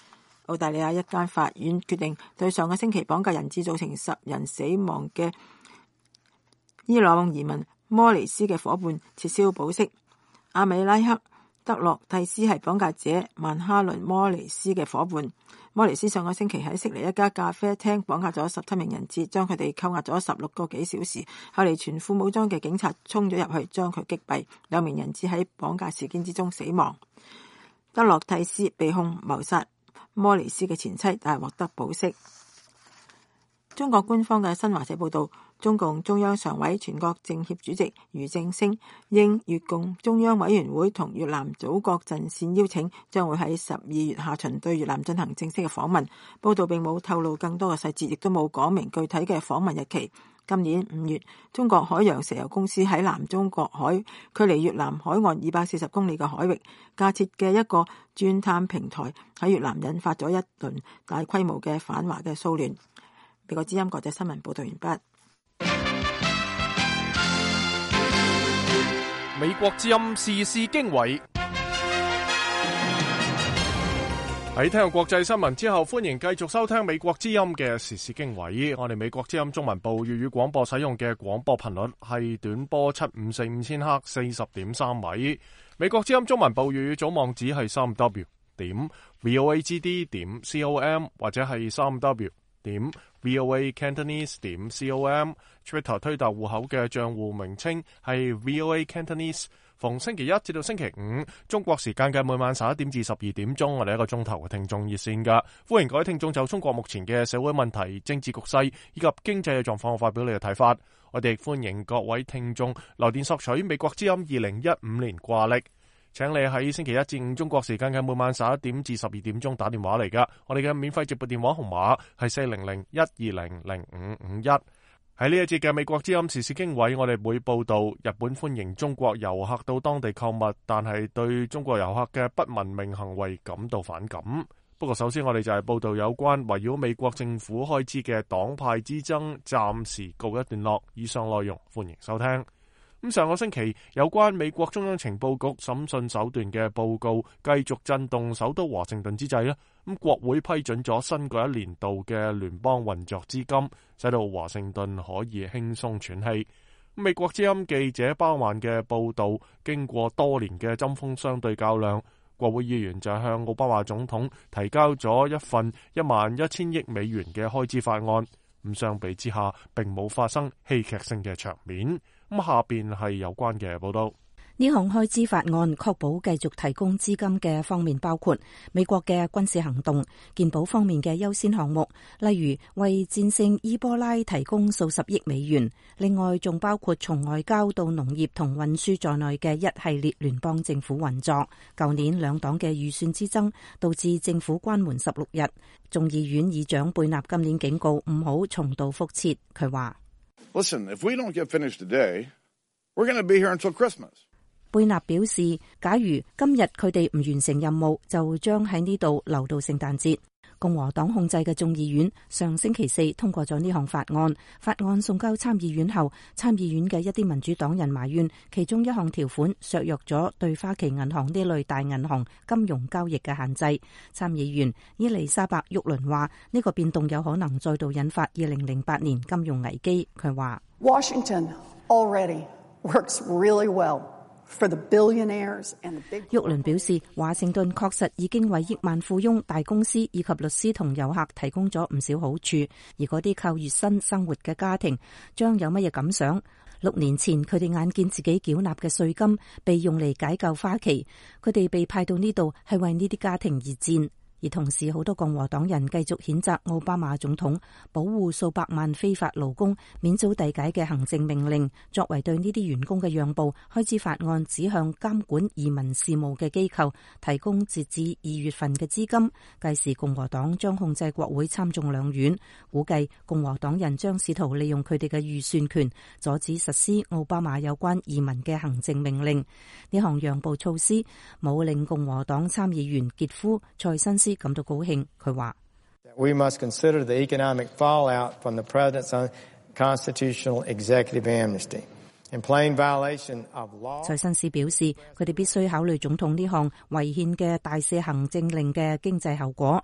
澳大利亞一間法院決定對上個星期綁架人質造成10人死亡嘅伊朗移民摩尼斯嘅伙伴撤銷保釋。阿米拉克·德洛蒂斯係綁架者曼哈倫摩尼斯嘅伙伴。摩尼斯上個星期喺悉尼一家咖啡廳綁架咗17名人質，將佢哋扣押咗16個幾小時。後嚟全副武裝嘅警察衝咗入去，將佢擊斃。2名人質喺綁架事件之中死亡。德洛蒂斯被控謀殺摩尼斯嘅前妻，但係獲得保釋。中國官方嘅新華社報道，中共中央常委、全國政協主席俞正聲應越共中央委員會同越南祖國陣線邀請，將會喺12月下旬對越南進行正式嘅訪問。報道並冇透露更多嘅細節，亦都冇講明具體嘅訪問日期。今年5月，中國海洋石油公司喺南中國海距離越南海岸240公里嘅海域架設嘅一個鑽探平台，喺越南引發咗一輪大規模嘅反華嘅騷亂。美國之音國際新聞報道完畢。 美國之音時事經緯。喺聽過國際新聞之後，歡迎繼續收聽美國之音嘅時事經緯。我哋美國之音中文部粵語廣播使用嘅廣播頻率係短波7545千赫40.3米。美國之音中文部粵語總網址係 3w.voagd.com 或者係 3w.voacantonese.com。 Twitter 推特戶口嘅賬戶名稱係 VOA Cantonese。逢星期一至到星期五，中國時間嘅每晚11點至12點鐘，我哋一個鐘頭嘅聽眾熱線噶，歡迎各位聽眾就中國目前嘅社會問題、政治局勢以及經濟嘅狀況發表你嘅睇法。我哋亦歡迎各位聽眾來電索取美國之音2015年掛曆，請你喺星期一至五中國時間嘅每晚11點至12點鐘打電話嚟噶。我哋嘅免費直播電話號碼係400-120-0551。喺呢一節嘅美國之音時事經緯，我哋會報道日本歡迎中國遊客到當地購物，但係對中國遊客嘅不文明行為感到反感。不過首先我哋就係報道有關圍繞美國政府開支嘅黨派之爭暫時告一段落。以上內容歡迎收聽。上個星期有關美國中央情報局審訊手段嘅報告繼續震動首都華盛頓之際，國會批准咗新嗰一年度嘅聯邦運作資金，使到華盛頓可以輕鬆喘氣。美國之音記者包曼嘅報道，經過多年嘅針鋒相對較量，國會議員就向奧巴馬總統提交咗一份11000億美元嘅開支法案。相比之下，並冇發生戲劇性嘅場面。下邊係有關嘅報道。 呢項開支法案確保繼續提供資金嘅方面包括美國嘅軍事行動、健保方面嘅優先項目，例如為戰勝伊波拉提供數十億美元。另外仲包括從外交到農業同運輸在內嘅一系列聯邦政府運作。舊年兩黨嘅預算之爭導致政府關門16日。眾議院議長貝納今年警告唔好重蹈覆轍。佢話：Listen, if we don't get finished today, we're going to be here until Christmas. 貝納表示，假如今日佢哋唔完成任務，就將喺呢度留到聖誕節。共和黨控制嘅眾議院上星期4通過咗呢項法案。法案送交參議院後，參議院嘅一啲民主黨人埋怨其中一項條款削弱咗對花旗銀行呢類大銀行金融交易嘅限制。參議員伊麗莎白·沃倫話：呢個變動有可能再度引發2008年金融危機。佢話 Washington already works really well。沃倫表示，華盛頓確實已經為億萬富翁、大公司以及律師同遊客提供咗唔少好處，而嗰啲靠月薪生活嘅家庭將有乜嘢感想？6年前，佢哋眼見自己繳納嘅稅金被用嚟解救花旗，佢哋被派到呢度係為呢啲家庭而戰。而同時，好多共和黨人繼續譴責奧巴馬總統保護數百萬非法勞工免遭遞解嘅行政命令，作為對呢啲員工嘅讓步。開支法案只向監管移民事務嘅機構提供截至2月份嘅資金，屆時共和黨將控制國會參眾兩院。估計共和黨人將試圖利用佢哋嘅預算權阻止實施奧巴馬有關移民嘅行政命令。呢項讓步措施冇令共和黨參議員傑夫塞申斯感到高興。佢話 ：We must consider the economic fallout from the president's unconstitutional executive amnesty. In plain violation of law. 塞申斯表示，佢哋必須考慮總統呢項違憲嘅大赦行政令嘅經濟後果。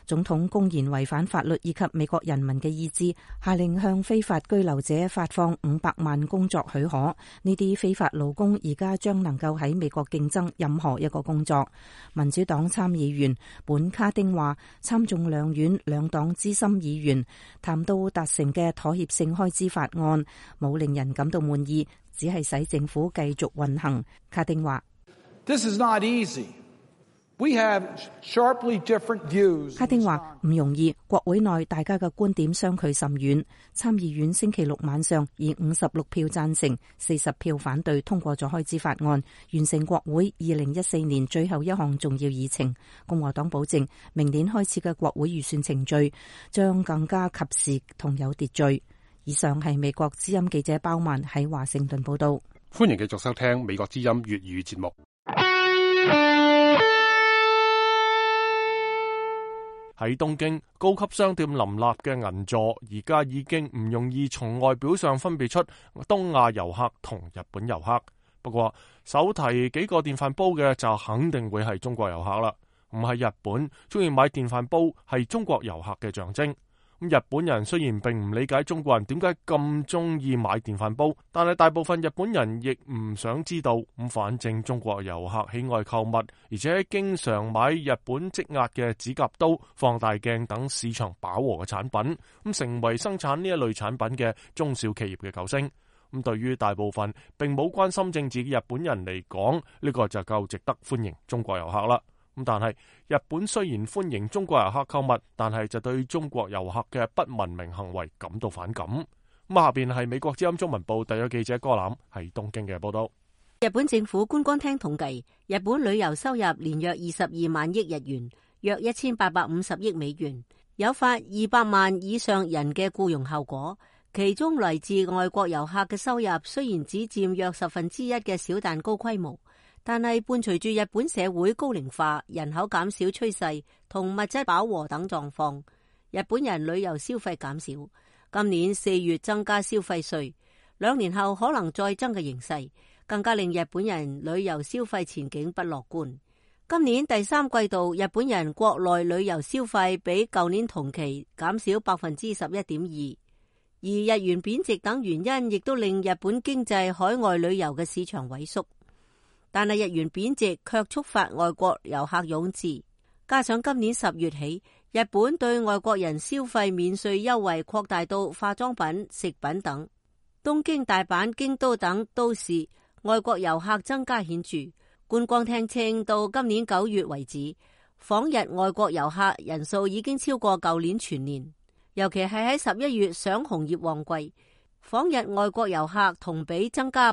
總統公然違反法律以及美國人民嘅意志，下令向非法居留者發放500萬工作許可。呢啲非法勞工而家將能夠喺美國競爭任何一個工作。民主黨參議員本卡丁話，參眾兩院兩黨資深議員談到達成嘅妥協性開支法案，冇令人感到滿意，只係使政府繼續運行。卡丁話 This is not easy. We have sharply different views. 卡丁話唔容易，國會內大家嘅觀點相距甚遠。參議院星期六晚上以56票贊成、40票反對通過咗開支法案，完成國會2014年最後一項重要議程。共和黨保證明年開始嘅國會預算程序將更加及時同有秩序。以上係美國之音記者包曼喺華盛頓報道。 歡迎繼續收聽美國之音粵語節目。 喺東京，高級商店林立嘅銀座，而家已經唔容易從外表上分別出東亞遊客同日本遊客。不過，手提幾個電飯煲嘅就肯定會係中國遊客啦。唔係日本中意買電飯煲係中國遊客嘅象徵。日本人雖然並唔理解中國人點解咁中意買電飯煲，但係大部分日本人亦唔想知道。反正中國遊客喜愛購物，而且經常買日本積壓嘅指甲刀、放大鏡等市場飽和嘅產品，成為生產呢一類產品嘅中小企業嘅救星。對於大部分並冇關心政治嘅日本人嚟講，呢個就夠值得歡迎中國遊客啦。但係日本雖然歡迎中國遊客購物，但係就對中國遊客嘅不文明行為感到反感。下邊係美國之音中文部特約記者哥欖喺東京嘅報道。 日本政府觀光廳統計，日本旅遊收入年約22萬億日元，約1850億美元，誘發200萬以上人嘅僱傭效果。其中來自外國遊客嘅收入雖然只佔約1/10嘅小但高規模，但係伴隨住日本社會高齡化、人口減少趨勢同物質飽和等狀況，日本人旅遊消費減少。今年4月增加消費稅，2年後可能再增嘅形勢，更加令日本人旅遊消費前景不樂觀。今年第3季度，日本人國內旅遊消費比舊年同期減少11.2%，而日元貶值等原因亦都令日本經濟海外旅遊嘅市場萎縮。但係日元貶值卻觸發外國遊客湧至，加上今年10月起，日本對外國人消費免稅優惠擴大到化妝品、食品等。東京、大阪、京都等都市外國遊客增加顯著。觀光廳稱到今年9月為止，訪日外國遊客人數已經超過舊年全年，尤其係喺11月賞紅葉旺季，訪日外國遊客同比增加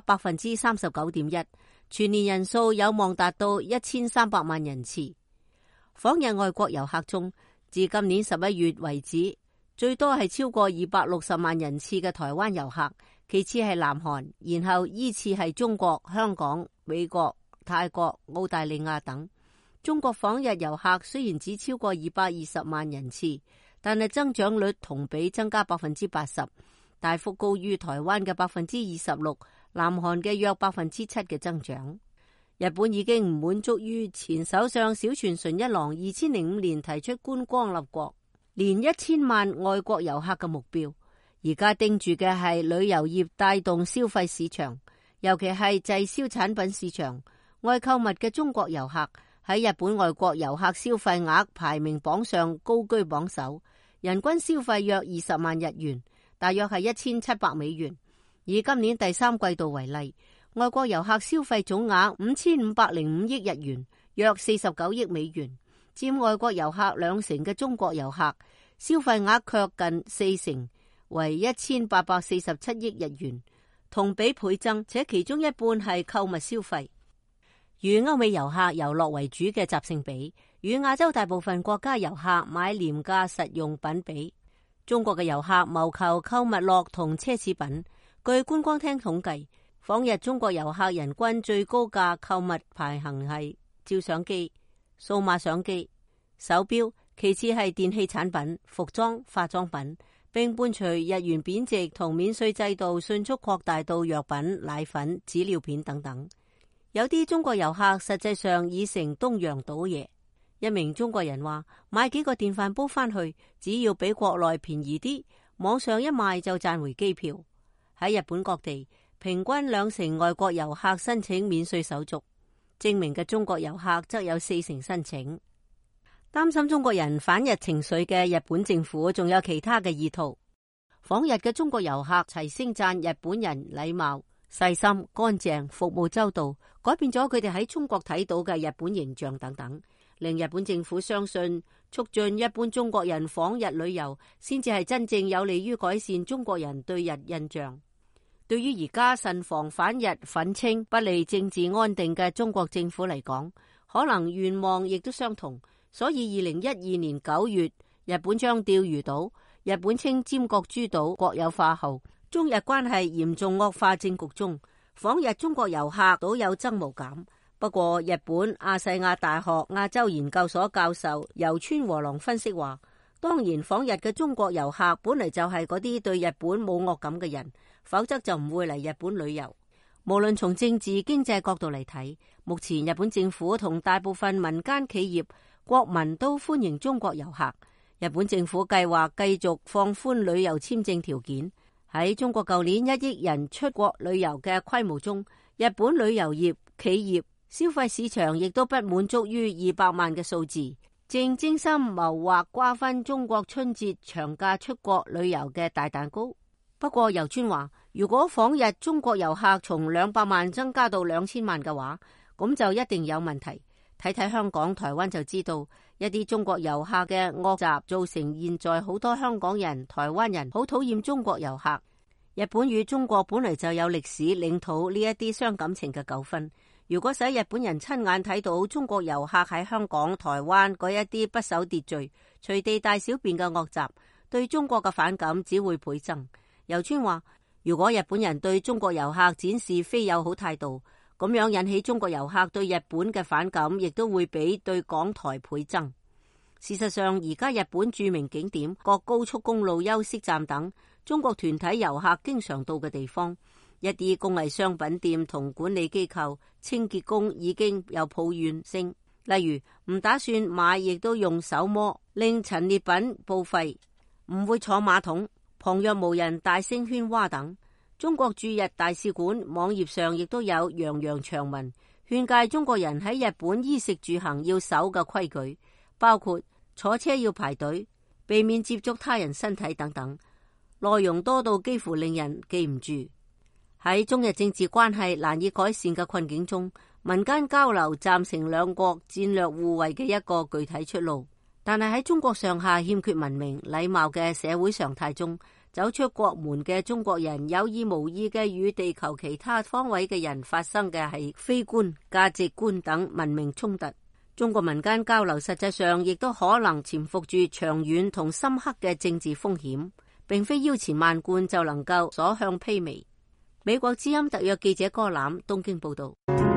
39.1%。全年人數有望達到1300萬人次。訪日外國遊客中，自今年11月為止，最多係超過260萬人次嘅台灣遊客，其次係南韓，然後依次係中國、香港、美國、泰國、澳大利亞等。中國訪日遊客雖然只超過220萬人次，但係增長率同比增加 80%， 大幅高於台灣嘅 26%。南韓嘅約 7% 嘅增長。日本已經唔滿足於前首相小泉純一郎2005年提出觀光立國，年1000萬外國遊客嘅目標，而家盯住嘅係旅遊業帶動消費市場，尤其係滯銷產品市場。愛購物嘅中國遊客喺日本外國遊客消費額排名榜上高居榜首，人均消費約20萬日元，大約係1700美元。以今年第3季度為例，外國遊客消費總額5505億日元，約49億美元，佔外國遊客2成嘅中國遊客消費額卻近4成，為1847億日元，同比倍增，且其中一半係購物消費。與歐美遊客遊樂為主嘅習性比，與亞洲大部分國家遊客買廉價實用品比，中國嘅遊客謀求購物樂同奢侈品。據觀光廳統計，訪日中國遊客人均最高價購物排行係照相機、數碼相機、手錶，其次係電器產品、服裝、化妝品，並伴隨日元貶值同免稅制度迅速擴大到藥品、奶粉、紙尿片等等。有啲中國遊客實際上已成東洋倒爺。 一名中國人話，買幾個電飯煲返去，只要比國內便宜啲，網上一賣就賺回機票。喺日本各地，平均2成外國遊客申請免稅手續，證明嘅中國遊客則有4成申請。擔心中國人反日情緒嘅日本政府仲有其他嘅意圖。訪日嘅中國遊客齊聲讚日本人禮貌、細心、乾淨、服務周到，改變咗佢哋喺中國睇到嘅日本形象等等，令日本政府相信促進一般中國人訪日旅遊先至係真正有利於改善中國人對日印象。對於而家慎防反日憤青不利政治安定嘅中國政府嚟講，可能願望亦都相同。所以2012年9月，日本將釣魚島、日本稱尖閣諸島國有化後，中日關係嚴重惡化政局中，訪日中國遊客都有增無減。不過日本亞細亞大學亞洲研究所教授游川和郎分析話，當然訪日嘅中國遊客本嚟就係嗰啲對日本冇惡感嘅人，否則就唔會嚟日本旅遊。無論從政治經濟角度嚟睇，目前日本政府同大部分民間企業國民都歡迎中國遊客。日本政府計劃繼續放寬旅遊簽證條件。喺中國舊年1億人出國旅遊嘅規模中，日本旅遊業企業消費市場亦都不滿足於200萬嘅數字，正精心謀劃瓜分中國春節長假出國旅遊嘅大蛋糕。不過游川話，如果訪日中國遊客從200萬增加到2000萬嘅話，咁就一定有問題。睇睇香港、台灣就知道，一啲中國遊客嘅惡習造成現在好多香港人、台灣人好討厭中國遊客。日本與中國本嚟就有歷史、領土呢一啲傷感情嘅糾紛。如果使日本人親眼睇到中國遊客喺香港、台灣嗰一啲不守秩序、隨地大小便嘅惡習，對中國嘅反感只會倍增。游川話，如果日本人對中國遊客展示非友好態度，咁樣引起中國遊客對日本嘅反感，亦都會比對港台倍增。事實上，而家日本著名景點、各高速公路休息站等，中國團體遊客經常到嘅地方，一啲工藝商品店同管理機構、清潔工已經有抱怨聲，例如唔打算買，亦都用手摸，令陳列品報廢，唔會坐馬桶，旁若無人，大聲喧嘩等。中國駐日大使館網頁上亦都有洋洋長文，勸誡中國人喺日本衣食住行要守嘅規矩，包括坐車要排隊、避免接觸他人身體等等，內容多到幾乎令人記唔住。喺中日政治關係難以改善嘅困境中，民間交流暫成兩國戰略互惠嘅一個具體出路。但係喺中國上下欠缺文明禮貌嘅社會常態中，走出國門嘅中國人有意無意嘅與地球其他方位嘅人發生嘅係非觀、價值觀等文明衝突。中國民間交流實際上亦都可能潛伏住長遠同深刻嘅政治風險，並非腰纏萬貫就能夠所向披靡。美國之音特約記者柯欖東京報道。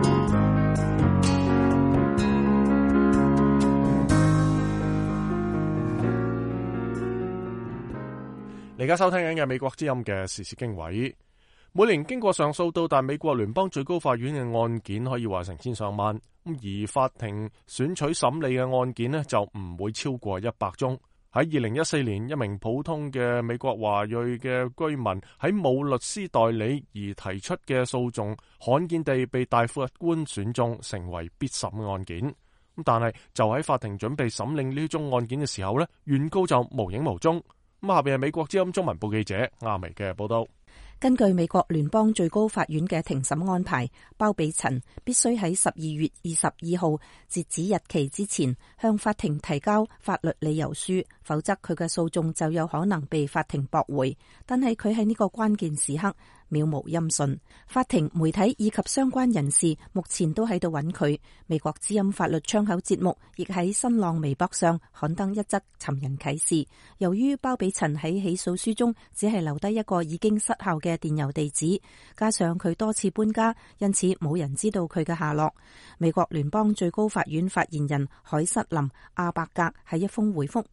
你而家收聽緊嘅美國之音嘅時事經緯，每年經過上訴到達美國聯邦最高法院嘅案件可以話成千上萬，而法庭選取審理嘅案件呢，就唔會超過100宗。喺2014年，一名普通嘅美國華裔嘅居民喺冇律師代理而提出嘅訴訟，罕見地被大法官選中成為必審嘅案件。但係就喺法庭準備審理呢宗案件嘅時候呢，原告就無影無蹤。下邊係美國之音中文部記者阿薇嘅報道。 根據美國聯邦最高法院嘅庭審安排，包比陳必須喺12月22號截止日期之前向法庭提交法律理由書，否則佢嘅訴訟就有可能被法庭駁回。但係佢喺呢個關鍵時刻渺無音訊，法庭、媒體以及相關人士目前都喺度揾佢。美國之音法律窗口節目亦喺新浪微博上刊登一則尋人啟事。由於包比陳喺起訴書中只係留低一個已經失效嘅電郵地址，加上佢多次搬家，因此冇人知道佢嘅下落。美國聯邦最高法院發言人海瑟琳·阿伯格喺一封回覆美國之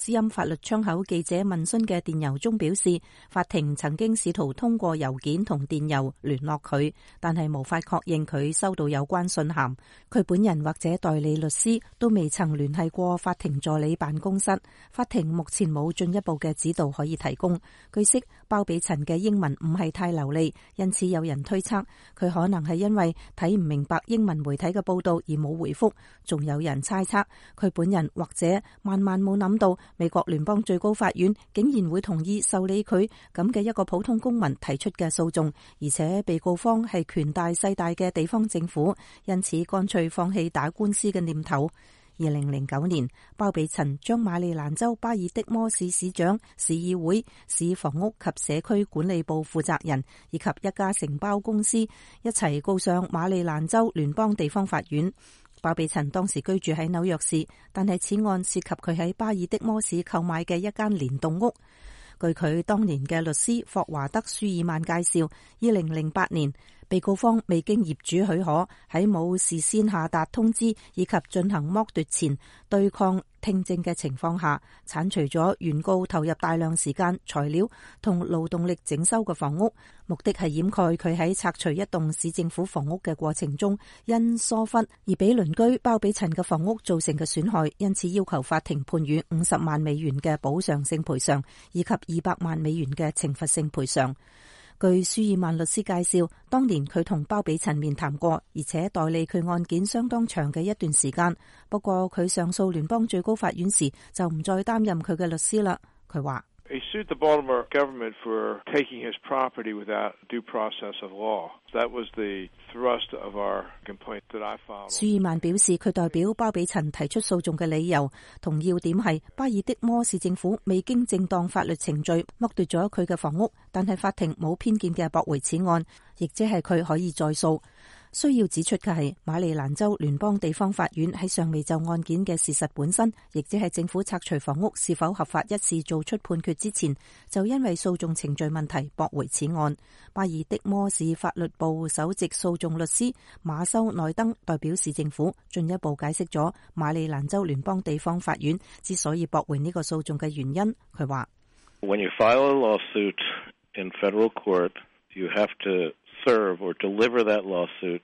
之音法律窗口記者問詢嘅電郵中表示，法庭曾經試圖通過郵件同電郵聯絡佢，但係無法確認佢收到有關信函。佢本人或者代理律師都未曾聯繫過法庭助理辦公室。法庭目前冇進一步嘅指導可以提供。據悉，鮑比陳嘅英文唔係太流利，因此有人推測佢可能係因為睇唔明白英文媒體嘅報道而冇回覆。仲有人猜測佢本人或者萬萬冇諗到美國聯邦最高法院竟然會同意受理佢咁嘅一個普通公民提出嘅訴訟，而且被告方係權大勢大嘅地方政府，因此乾脆放棄打官司嘅念頭。2009年，鮑比陳將馬里蘭州巴爾的摩市市長、市議會、市房屋及社區管理部負責人以及一家承包公司一齊告上馬里蘭州聯邦地方法院。鮑比陳當時居住喺紐約市，但係此案涉及佢喺巴爾的摩市購買嘅一間連棟屋。據佢當年嘅律師霍華德·舒爾曼介紹，2008年被告方未經業主許可，喺冇事先下達通知以及進行剝奪前對抗聽證嘅情況下，剷除咗原告投入大量時間、材料同勞動力整修嘅房屋，目的係掩蓋佢喺拆除一棟市政府房屋嘅過程中因疏忽而俾鄰居鮑比陳嘅房屋造成嘅損害，因此要求法庭判予50萬美元嘅補償性賠償以及200萬美元嘅懲罰性賠償。據舒爾曼律師介紹，當年佢同鮑比陳面談過，而且代理佢案件相當長嘅一段時間。不過佢上訴聯邦最高法院時就唔再擔任佢嘅律師啦。佢話 He sued the Baltimore government for taking his property without due process of law. That was the thrust of our complaint that I filed. 舒爾曼表示，佢代表鮑比陳提出訴訟嘅理由同要點係巴爾的摩市政府未經正當法律程序剝奪咗佢嘅房屋，但係法庭冇偏見嘅駁回此案，亦即係佢可以再訴。需要指出嘅係，馬里蘭州聯邦地方法院喺尚未就案件嘅事實本身，亦即係政府拆除房屋是否合法一事做出判決之前，就因為訴訟程序問題駁回此案。巴爾的摩市法律部首席訴訟律師馬修內登代表市政府進一步解釋咗馬里蘭州聯邦地方法院之所以駁回呢個訴訟嘅原因。佢話 When you file a lawsuit in federal court, you have to serve or deliver that lawsuit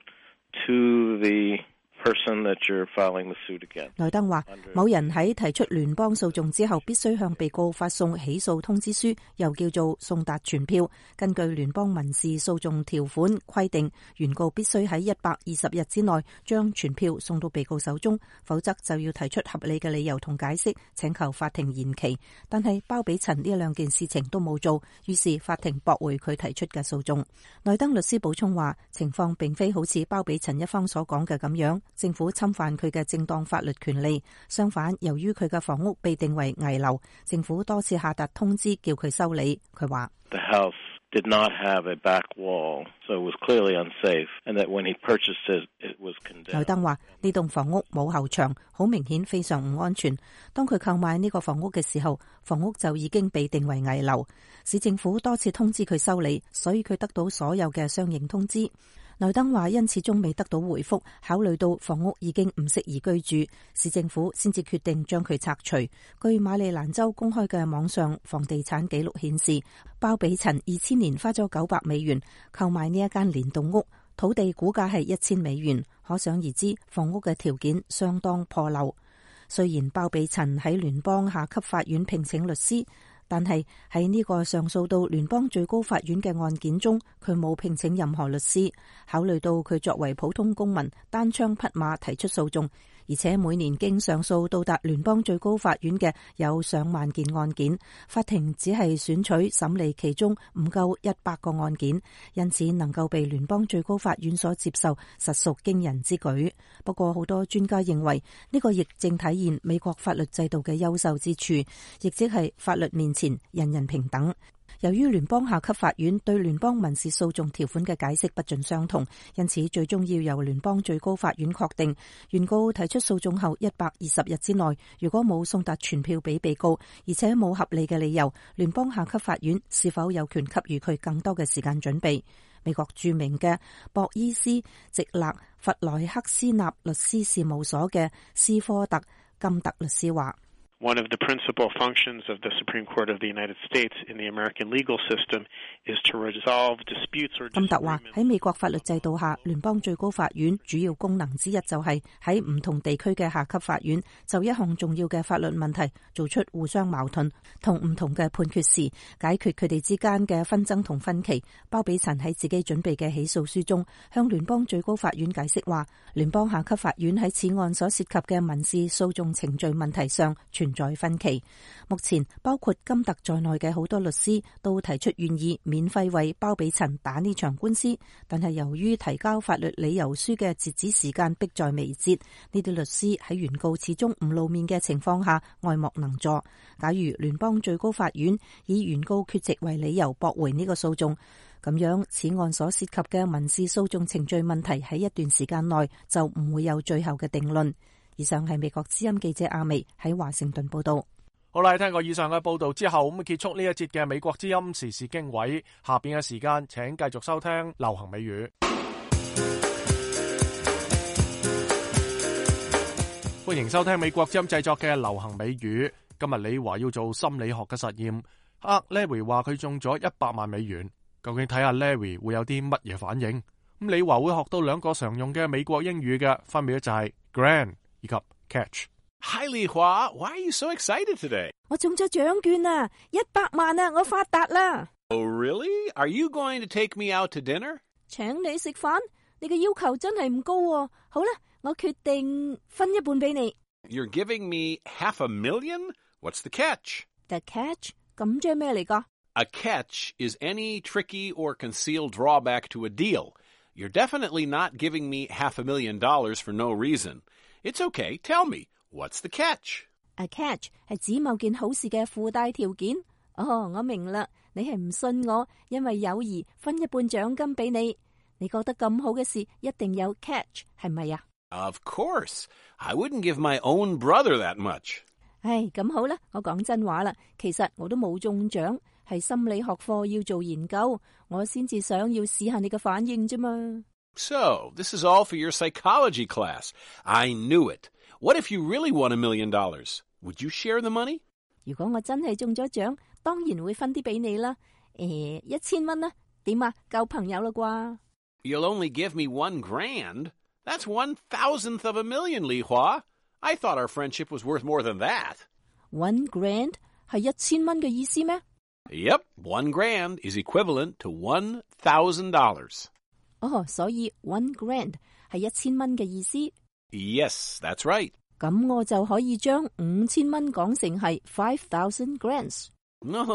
to the person that you're filing the suit against. 內登話，某人喺提出聯邦訴訟之後，必須向被告發送起訴通知書，又叫做送達傳票。根據聯邦民事訴訟條款規定，原告必須喺120日之內將傳票送到被告手中，否則就要提出合理嘅理由同解釋，請求法庭延期。但係鮑比陳呢兩件事情都冇做，於是法庭駁回佢提出嘅訴訟。內登律師補充話，情況並非好似鮑比陳一方所講嘅咁樣，政府侵犯佢嘅正當法律權利。相反，由於佢嘅房屋被定為危樓，政府多次下達通知叫佢修理。佢話 The house did not have a back wall, so it was clearly unsafe, and that when he purchased it, it was condemned. 內登話呢棟房屋冇後牆，好明顯非常唔安全。當佢購買呢個房屋嘅時候，房屋就已經被定為危樓。市政府多次通知佢修理，所以佢得到所有嘅相應通知。內登話因始終未得到回覆，考慮到房屋已經唔適宜居住，市政府先至決定將佢拆除。據馬里蘭州公開嘅網上房地產記錄顯示，鮑比陳2000年花咗900美元購買呢一間連棟屋，土地估價係1000美元，可想而知房屋嘅條件相當破漏。雖然鮑比陳喺聯邦下級法院聘請律師，但係喺呢個上訴到聯邦最高法院嘅案件中，佢冇聘請任何律師。考慮到佢作為普通公民單槍匹馬提出訴訟，而且每年經上訴到達聯邦最高法院嘅有上萬件案件，法庭只係選取審理其中唔夠100個案件，因此能夠被聯邦最高法院所接受，實屬驚人之舉。不過好多專家認為呢個亦正體現美國法律制度嘅優秀之處，亦即係法律面前人人平等。由於聯邦下級法院對聯邦民事訴訟條款嘅解釋不盡相同，因此最終要由聯邦最高法院確定，原告提出訴訟後120日之內，如果冇送達傳票俾被告，而且冇合理嘅理由，聯邦下級法院是否有權給予佢更多嘅時間準備。美國著名嘅博伊斯席勒弗萊克斯納律師事務所嘅斯科特金特律師話 One of the principal functions of the Supreme Court of the United States in the American legal system is to resolve disputes or disagreements. 金特話喺美國法律制度下，聯邦最高法院主要功能之一就係喺唔同地區嘅下級法院就一項重要嘅法律問題做出互相矛盾同唔同嘅判決時，解決佢哋之間嘅紛爭同分歧。鮑比陳喺自己準備嘅起訴書中向聯邦最高法院解釋話，聯邦下級法院喺此案所涉及嘅民事訴訟程序問題上存在分歧。目前包括金特在內嘅好多律師都提出願意免費為鮑比陳打呢場官司，但係由於提交法律理由書嘅截止時間迫在眉睫，呢啲律師喺原告始終唔露面嘅情況下愛莫能助。假如聯邦最高法院以原告缺席為理由駁回呢個訴訟，咁樣此案所涉及嘅民事訴訟程序問題喺一段時間內就唔會有最後嘅定論。以上係美國之音記者阿薇喺華盛頓報道。 好啦，聽過以上嘅報道之後，咁結束呢一節嘅美國之音時事經緯。下邊嘅時間，請繼續收聽流行美語。歡迎收聽美國之音製作嘅流行美語。今日李華要做心理學嘅實驗。Larry 話佢中咗100萬美元，究竟睇下 Larry 會有啲乜嘢反應？咁李華會學到2個常用嘅美國英語嘅，分別就係 grand 以及 catch。 Hi, Li Hua. Why are you so excited today? 我中咗獎券啊，100萬啊，我發達啦。 Oh, really? Are you going to take me out to dinner? 請你食飯？你嘅要求真係唔高喎。好啦，我決定分一半俾你。 You're giving me $500,000? What's the catch? The catch? 咁即係咩嚟㗎？ A catch is any tricky or concealed drawback to a deal. You're definitely not giving me $500,000 for no reason. It's okay. Tell me, what's the catch? A catch 係指某件好事嘅附帶條件。哦，我明啦，你係唔信我，因為友誼分一半獎金俾你。你覺得咁好嘅事一定有 catch， 係咪啊？ Of course. I wouldn't give my own brother that much. 唉，咁好啦，我講真話啦，其實我都冇中獎，係心理學課要做研究，我先至想要試下你嘅反應啫嘛。 So, this is all for your psychology class. I knew it. What if you really won $1 million? Would you share the money? 如果我真係中咗獎，當然會分啲俾你啦。1000蚊啦，點啊？夠朋友啦啩？ You'll only give me $1,000? That's 1,000th of a million, Li Hua. I thought our friendship was worth more than that. $1,000 係1000蚊嘅意思咩？ Yep, $1,000 is equivalent to $1,000. 哦，所以$1,000係1000蚊嘅意思。 Yes, that's right. 咁我就可以將5000蚊講成係5,000 grands。 No.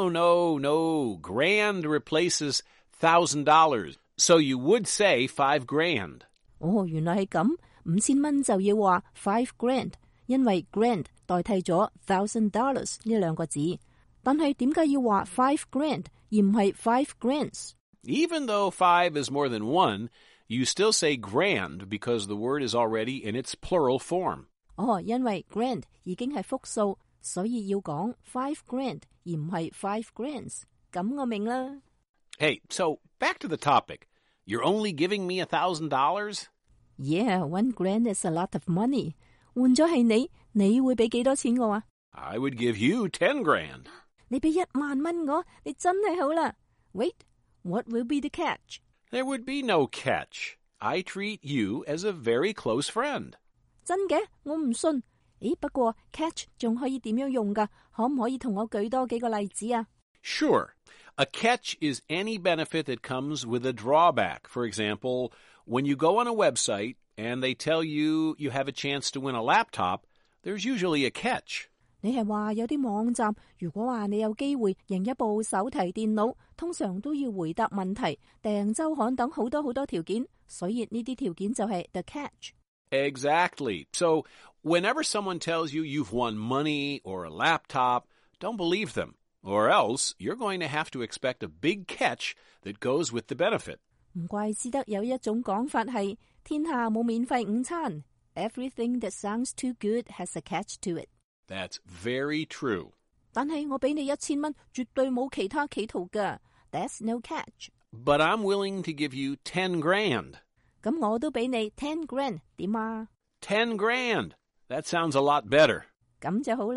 Grand replaces $1,000. So you would say $5,000. 哦，原來係咁，5000蚊就要話$5,000，因為 grand 代替咗$1,000呢兩個字。但係點解要話$5,000而唔係5 grands？ Even though 5 is more than 1, you still say grand because the word is already in its plural form. 哦，因為 grand 已經係複數，所以要講$5,000而唔係5 grands。咁我明啦。 Hey, so back to the topic. You're only giving me $1,000? Yeah, $1,000 is a lot of money. 換咗係你會俾幾多錢我啊？ I would give you $10,000. 你俾100,000蚊我，你真係好啦。Wait, what will be the catch? There would be no catch. I treat you as a very close friend. 真嘅？我唔信。咦，不過 catch 仲可以點樣用㗎？可唔可以同我舉多幾個例子啊？ Sure. A catch is any benefit that comes with a drawback. For example, when you go on a website and they tell you you have a chance to win a laptop, there's usually a catch. 你係話有啲網站，如果話你有機會贏一部手提電腦，通常都要回答問題、訂週刊等好多條件，所以呢啲條件就係 the catch. Exactly. So, whenever someone tells you you've won money or a laptop, don't believe them. Or else, you're going to have to expect a big catch that goes with the benefit. 唔怪之得有一種講法係天下冇免費午餐。Everything that sounds too good has a catch to it. That's very true. 但係我俾你1000蚊，絕對冇其他企圖㗎。That's no catch. But I'm willing to give you $10,000. 咁我都俾你$10,000，點啊？ $10,000. That sounds a lot better. 咁就好啦。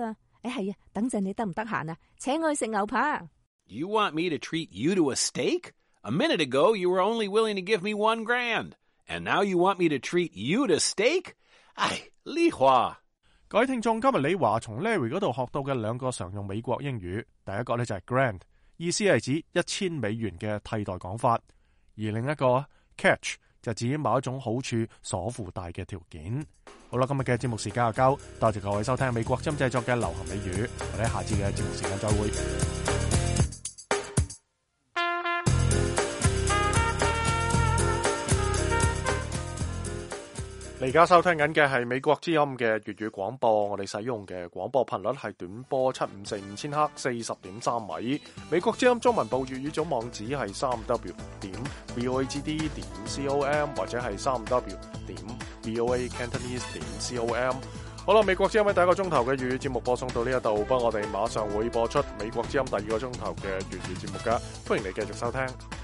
係啊，等陣你得唔得閒啊？請我去食牛扒。 You want me to treat you to a steak? A minute ago, you were only willing to give me $1 grand. And now you want me to treat you to steak? 唉，李華。各位聽眾，今日李華從 Larry 嗰度學到嘅兩個常用美國英語，第一個咧就係 grand， 意思係指$1000嘅替代講法，而另一個 catch 就指某一種好處所附帶嘅條件。好啦，今日嘅節目時間就夠，多謝各位收聽美國之音製作嘅流行美語，我哋下次嘅節目時間再會。你而家收聽緊嘅係美國之音嘅粵語廣播，我哋使用嘅廣播頻率係短波7545000赫40.3米。美國之音中文部粵語組網址係3w.voagd.com 或者係3w.voacantonese.com。好啦，美國之音喺第一個鐘頭嘅粵語節目播送到呢一度，不過我哋馬上會播出美國之音第二個鐘頭嘅粵語節目噶，歡迎你繼續收聽。